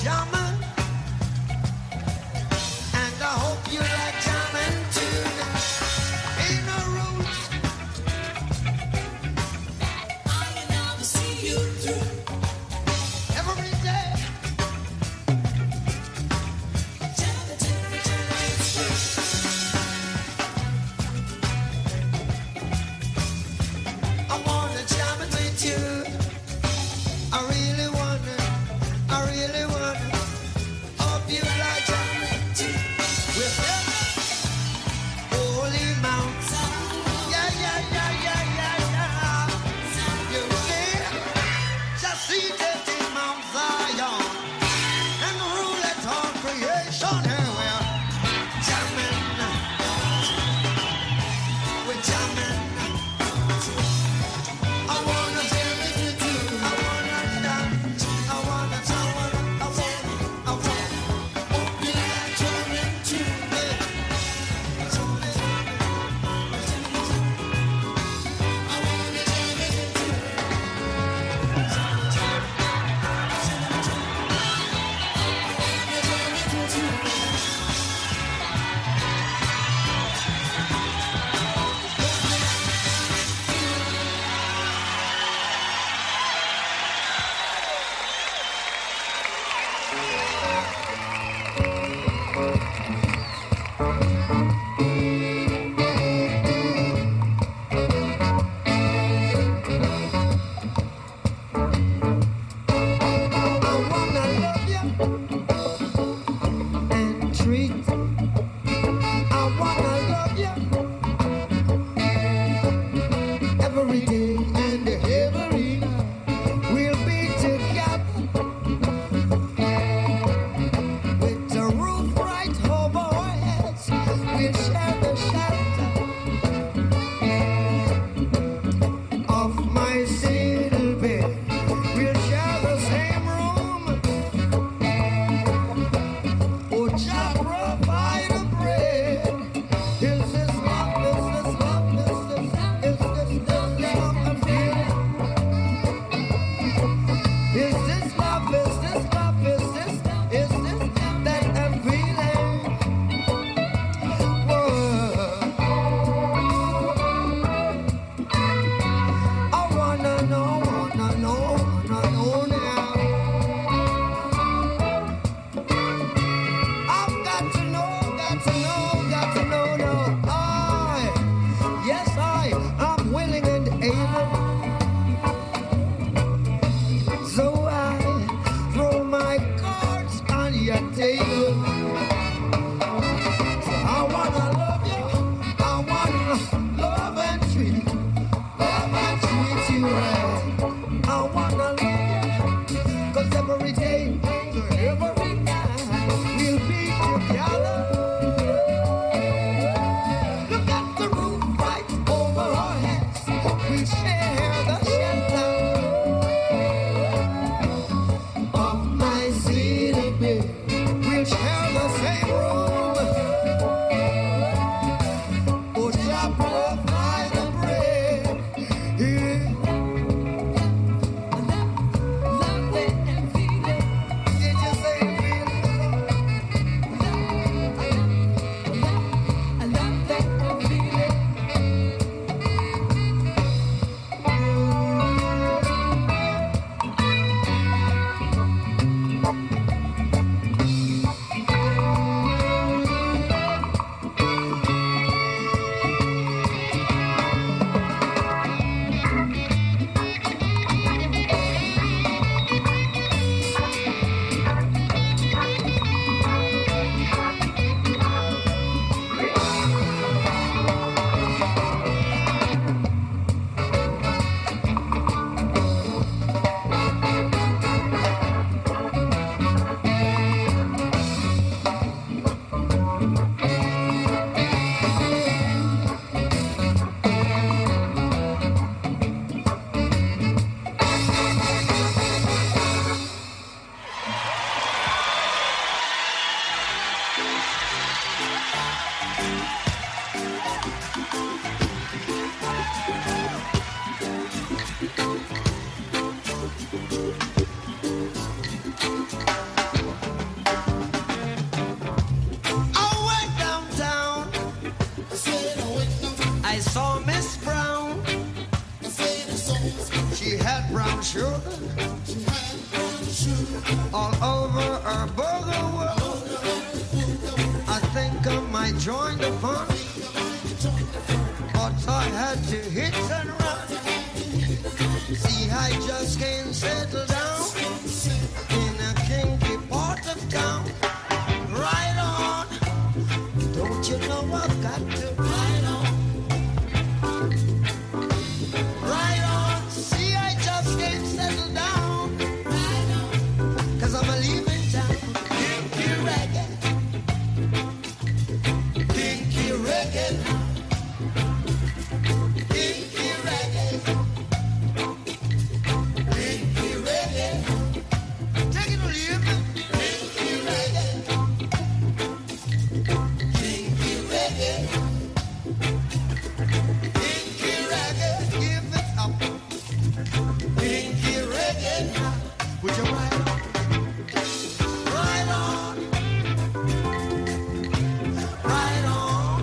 jamming, and I hope you like jamming too. Ain't no rules. I can never see you through. Every day. Jamming, jamming, jamming through. I wanna jam it with you. I really wanna, I really wanna. Hope you like jamming too. With every holy mountain. Yeah, yeah, yeah, yeah, yeah, yeah. You see, just seated in Mount Zion and rule it all creation. Here we're jamming, we're jamming. I wanna jam it with you. I wanna dance. I wanna, I wanna, I wanna, I wanna. Hope you like jamming too. Yeah. Jamming, I wanna jam it with you. I wanna love you and treat. I wanna love you every day and every night. We'll be together with the roof right over our heads. We'll share the shelter of my single bed. We'll share the same room. Oh, Jah provide the bread. Is this love? Is this love? Is this, is this, this love I'm feeling? Is this love? Is this love? Is this, is this that I'm feeling? Whoa. I wanna know, wanna know, wanna know now. I've got to know, got to know, got to know now. I, yes I, I'm willing and able. So I throw my cards on your table. So I wanna love you, I wanna love and treat, love and treat you right. I wanna love you, 'cause every day, every night, we'll be together. Look at the roof right over our heads. We share the shelter of my city bed. We'll share the same room. Oh, shall provide the bread. Yeah. Loving and feeling. Did you say sugar all over our burger world. I think I might join the fun, but I had to hit and run. See, I just can't settle down in a kinky part of town. Right on, don't you know I've got to ride on. Right on, see, I just can't settle down. Right on, cause I'm a leaving town. Kinky reggae, kinky reggae, kinky reggae, kinky reggae. Take it or leave it. Kinky reggae, kinky reggae, kinky reggae. Give it up. Kinky reggae. Would you ride on? Ride on. Ride on.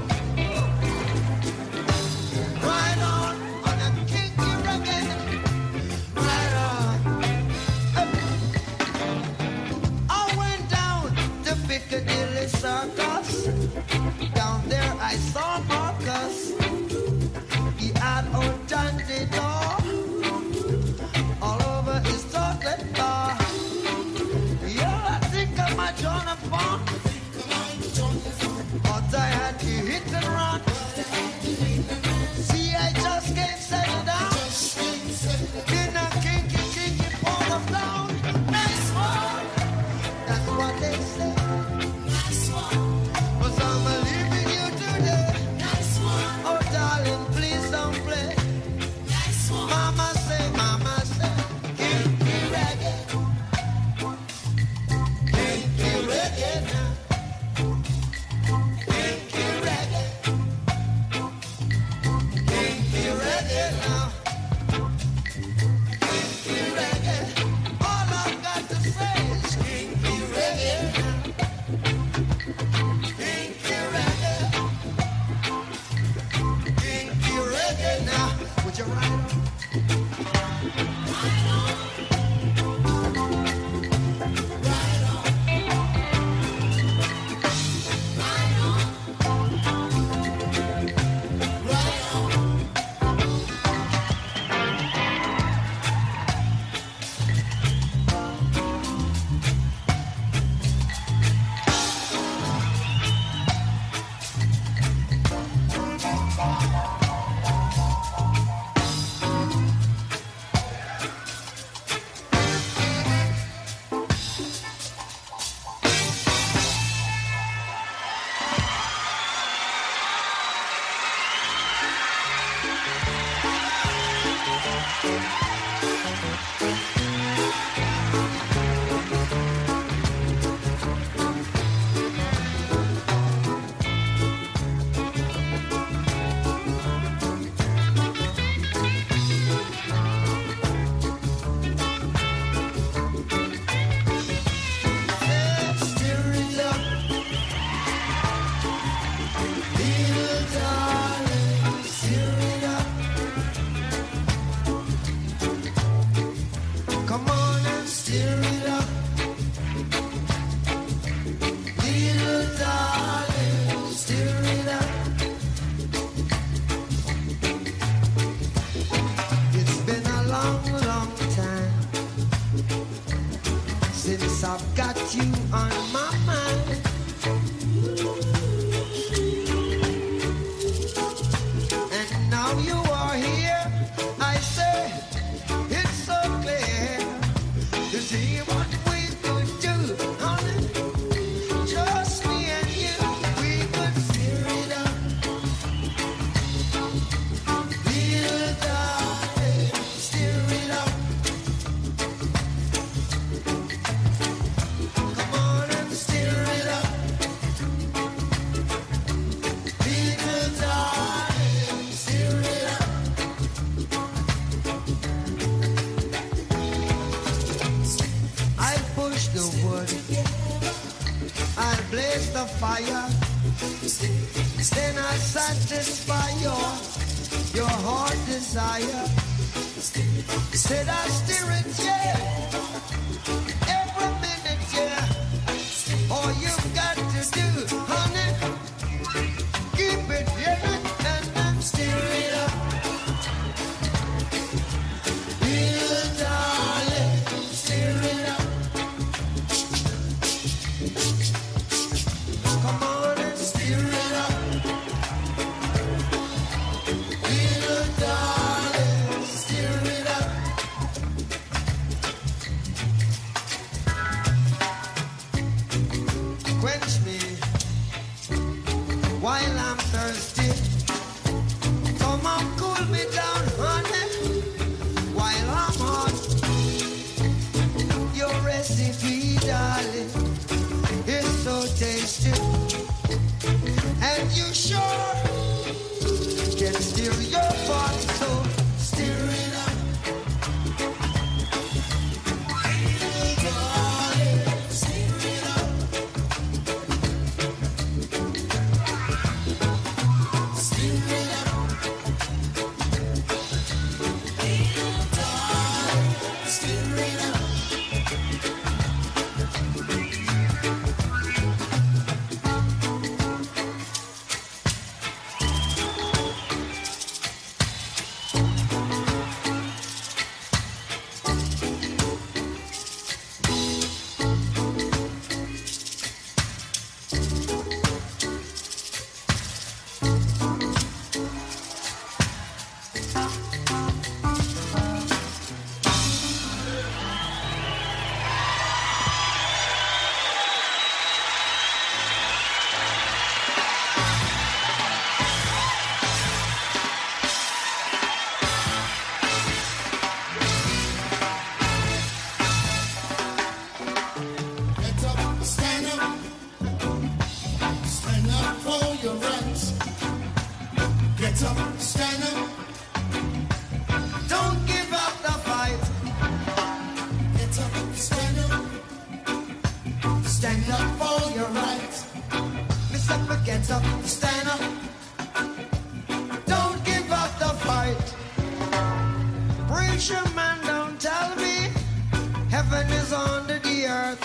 Ride on on a kinky reggae. Ride on. I went down to Piccadilly Circus. Down there I saw Marcus. He had old dandy door all over his chocolate bar. Yeah, I think I might join a fun, but I had to hit and run. See, I just can't settle down in a kinky, kinky part of town. Nice one, that's what they say. Nice one, but I'm leaving you today. Nice one, oh darling, please don't play. Nice one, mama say, mama say, kinky reggae, kinky reggae now, kinky reggae, kinky reggae now, kinky reggae. All I've got to say is kinky reggae now, kinky reggae, kinky reggae now. Would you ride on? Stir it up, little darling, stir it up. Come on and stir it up, little darling, stir it up. It's been a long, long time since I've got you on my mind. And now you are here, I say, it's so clear to see what we could do, honey. Just me and you, we could steer it up. Little darling, steer it up. Come on and steer it up. Little darling, steer it up. I'll push the wood, I'll blaze the fire, then I'll satisfy your, your heart desire. Said I steer it, yeah. Every minute, yeah. All you've got to do, honey, keep it living and then steer it up. Little darling, steer it up. Come on and steer it up. Little darling, steer it up. Quench me while I'm thirsty. Come on, cool me down, honey, while I'm hot. Your recipe, darling, is so tasty, and you sure can steer your pot, so steer it up. Darling, steer it up. Steer it up. Darling, steer it up. Get up, stand up. Stand up for your rights. Get up, stand up. Don't give up the fight. Get up, stand up. Stand up for your rights. Mister Get up, stand up. Don't give up the fight. Preacher man, don't tell me heaven is under the earth.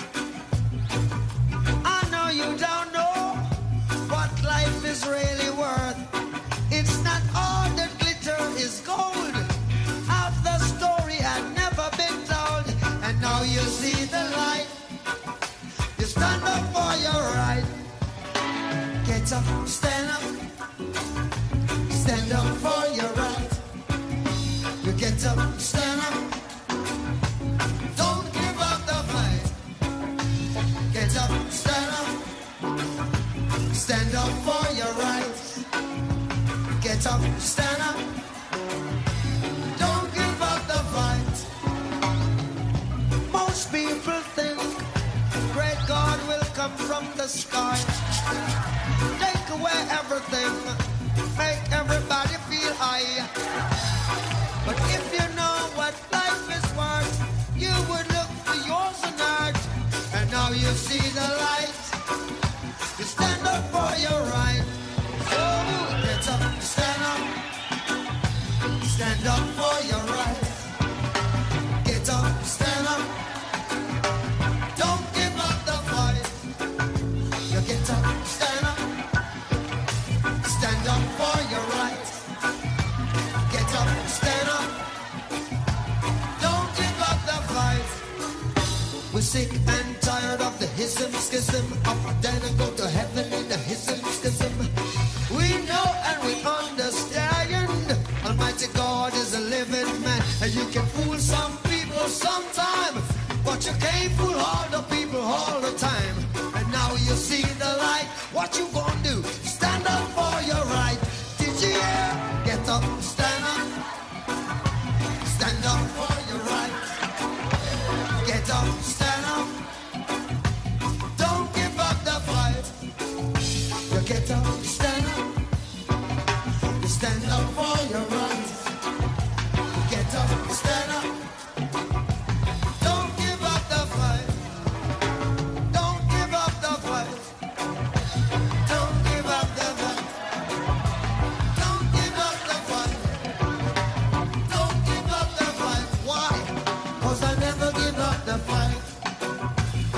I know you don't know what life is really worth. It's not all that glitter is gold. Half the story had never been told, and now you see the light. You stand up for your right. Get up, stand up. Stand up for your right. You get up, stand up. Don't give up the fight. Get up, stand up. Stand up for your rights. Get up, stand up. Don't give up the fight. Most people think great God will come from the sky, take away everything, make everybody feel high. But if you know what life is worth, you would look for yours on earth. And now you see the light. You stand up for your right. So get up, stand up. Stand up for your right. Get up, stand up. Don't give up the fight. You get up, stand up. Stand up for your right. Get up, stand up. Don't give up the fight. We're sick and tired of the hism schism, up then and go to heaven in the hism schism. We know and we understand Almighty God is a living man, and you can fool some people sometime, but you can't fool all the people all the time. And now you see the light. What you gonna do? Stand up for your right. Did you hear? Get up, stand up. Stand up for your right. Get up, stand up. Don't give up the fight. You get up, stand up. You stand up for your right. Get up, stand up. Don't give up the fight. Don't give up the fight. Don't give up the fight. Don't give up the fight. Don't give up the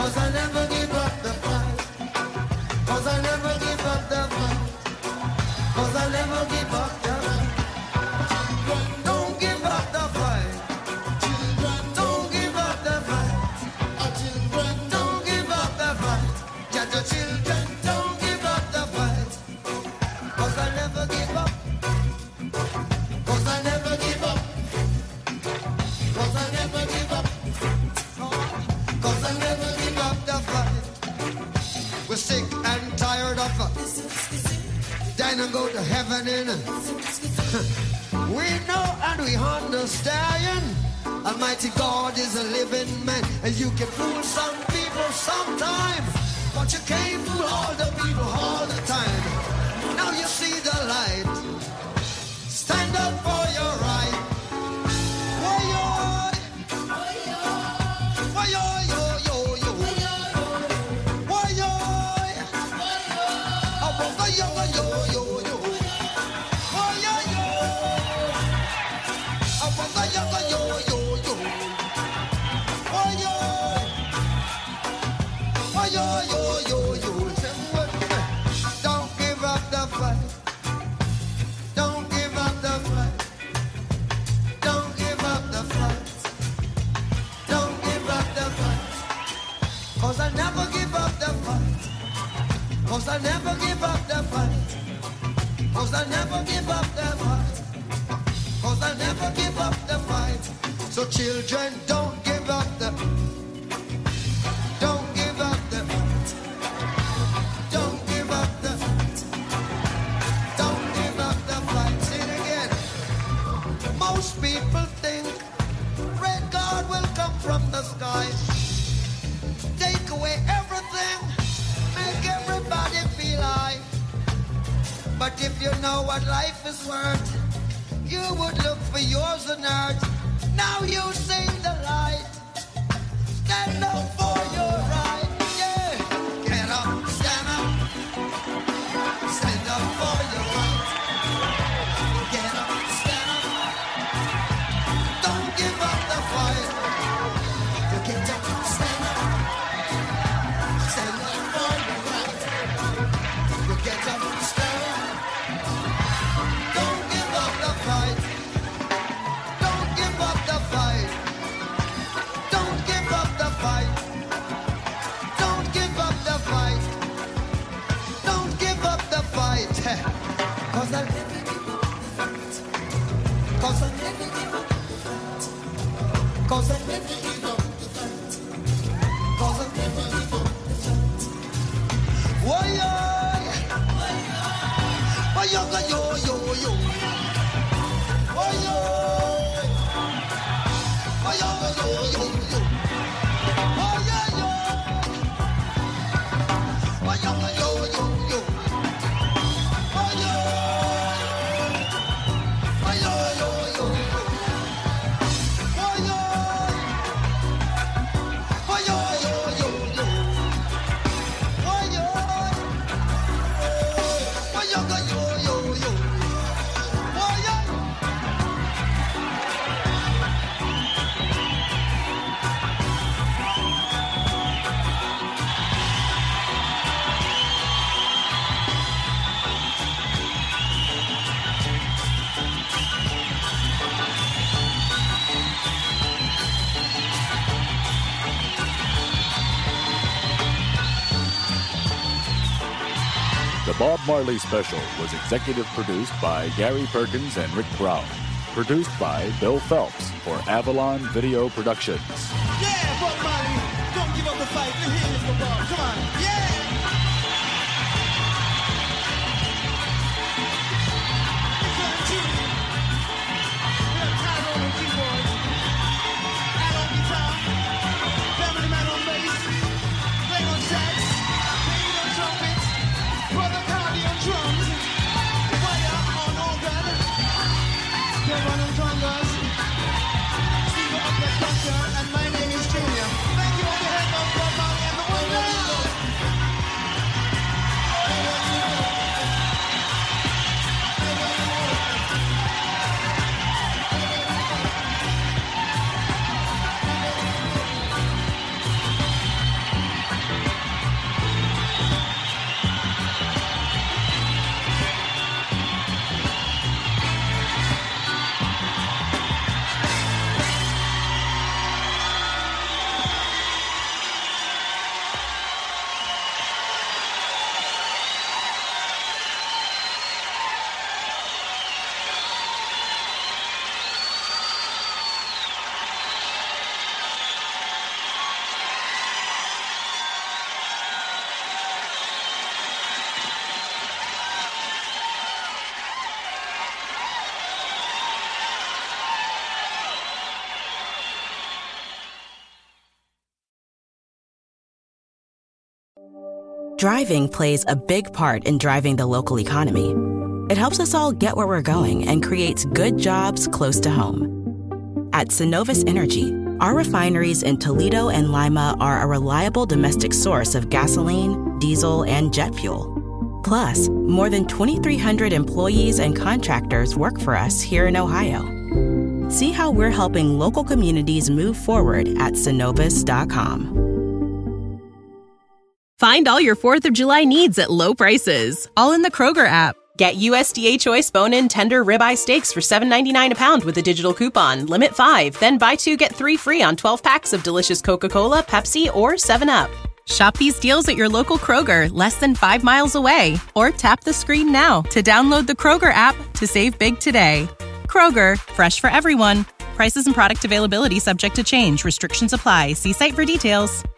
Cause I never give up the fight. Cause I never give up the fight. Cause I never give up the fight. Don't give up the fight. Don't give up the fight. Don't give up the fight. Get the children, don't give up the fight. Cause I never give up. Cause I never give up. Cause I never give up. Cause I never give up the fight. We're sick and tired of it. Dying and go to heaven in. We know and we understand. Almighty God is a living man. And you can fool some people sometime. But you can't fool all the people all the time. Now you see the light. Stand up for your right. Why-yo, why-yo, yo, yo, yo. Why-yo, oh, why-yo, yo, yo, yo. Why-yo, oh, why-yo, yo, yo, yo. Why-yo, why-yo, yo, yo, yo. Don't give up the fight. Don't give up the fight. Don't give up the fight. Don't give up the fight. Cause I never give up the fight. Cause I never give up the fight. Cause I never give up the fight. Cause I never give up the fight. So children, don't give up the Don't give up the fight. Don't give up the fight. Don't give up the fight. Say it again. Most people think red God will come from the sky, take away everything, make everybody feel high. But if you know what life is worth, you would look for yours on earth. Now you see the light. Stand up for your right. Yeah. Get up, stand up. Stand up for your right. Get up, stand up. Don't give up the fight. You get up, stand up. Stand up for your right. You get up, stand up. Don't give up the fight. Don't give up the fight. Don't give up the fight. Don't give up the fight. Don't give up the fight. Cause I never give up the fight. Cause I never give up the fight. Cause I never give up the fight. Cause I never give up the fight. Why yo? Why yo yo yo yo? Why yo? Why yo yo yo yo? Why yo yo? Why yo yo yo yo? Why yo? Why yo yo yo? Why yo? Why yo yo yo yo? Why yo? Why yo yo yo yo? Why yo? The Bob Marley Special was executive produced by Gary Perkins and Rick Brown. Produced by Bill Phelps for Avalon Video Productions. Yeah, Bob Marley, don't give up the fight. We're here, Mister Bob. Come on. Yeah. Return to we have Tyrone on keyboards, Al on guitar, Family Man on bass, Glenn on sax, Dave on trumpet, Brother Cardi on drums, Wire on organ, Kevin on congas, Steve on the conga, and my name is Junior. Driving plays a big part in driving the local economy. It helps us all get where we're going and creates good jobs close to home. At Synovus Energy, our refineries in Toledo and Lima are a reliable domestic source of gasoline, diesel, and jet fuel. Plus, more than twenty-three hundred employees and contractors work for us here in Ohio. See how we're helping local communities move forward at Synovus dot com. Find all your fourth of July needs at low prices, all in the Kroger app. Get U S D A Choice bone-in tender ribeye steaks for seven ninety-nine a pound with a digital coupon. Limit five, then buy two, get three free on twelve packs of delicious Coca-Cola, Pepsi, or seven up. Shop these deals at your local Kroger, less than five miles away. Or tap the screen now to download the Kroger app to save big today. Kroger, fresh for everyone. Prices and product availability subject to change. Restrictions apply. See site for details.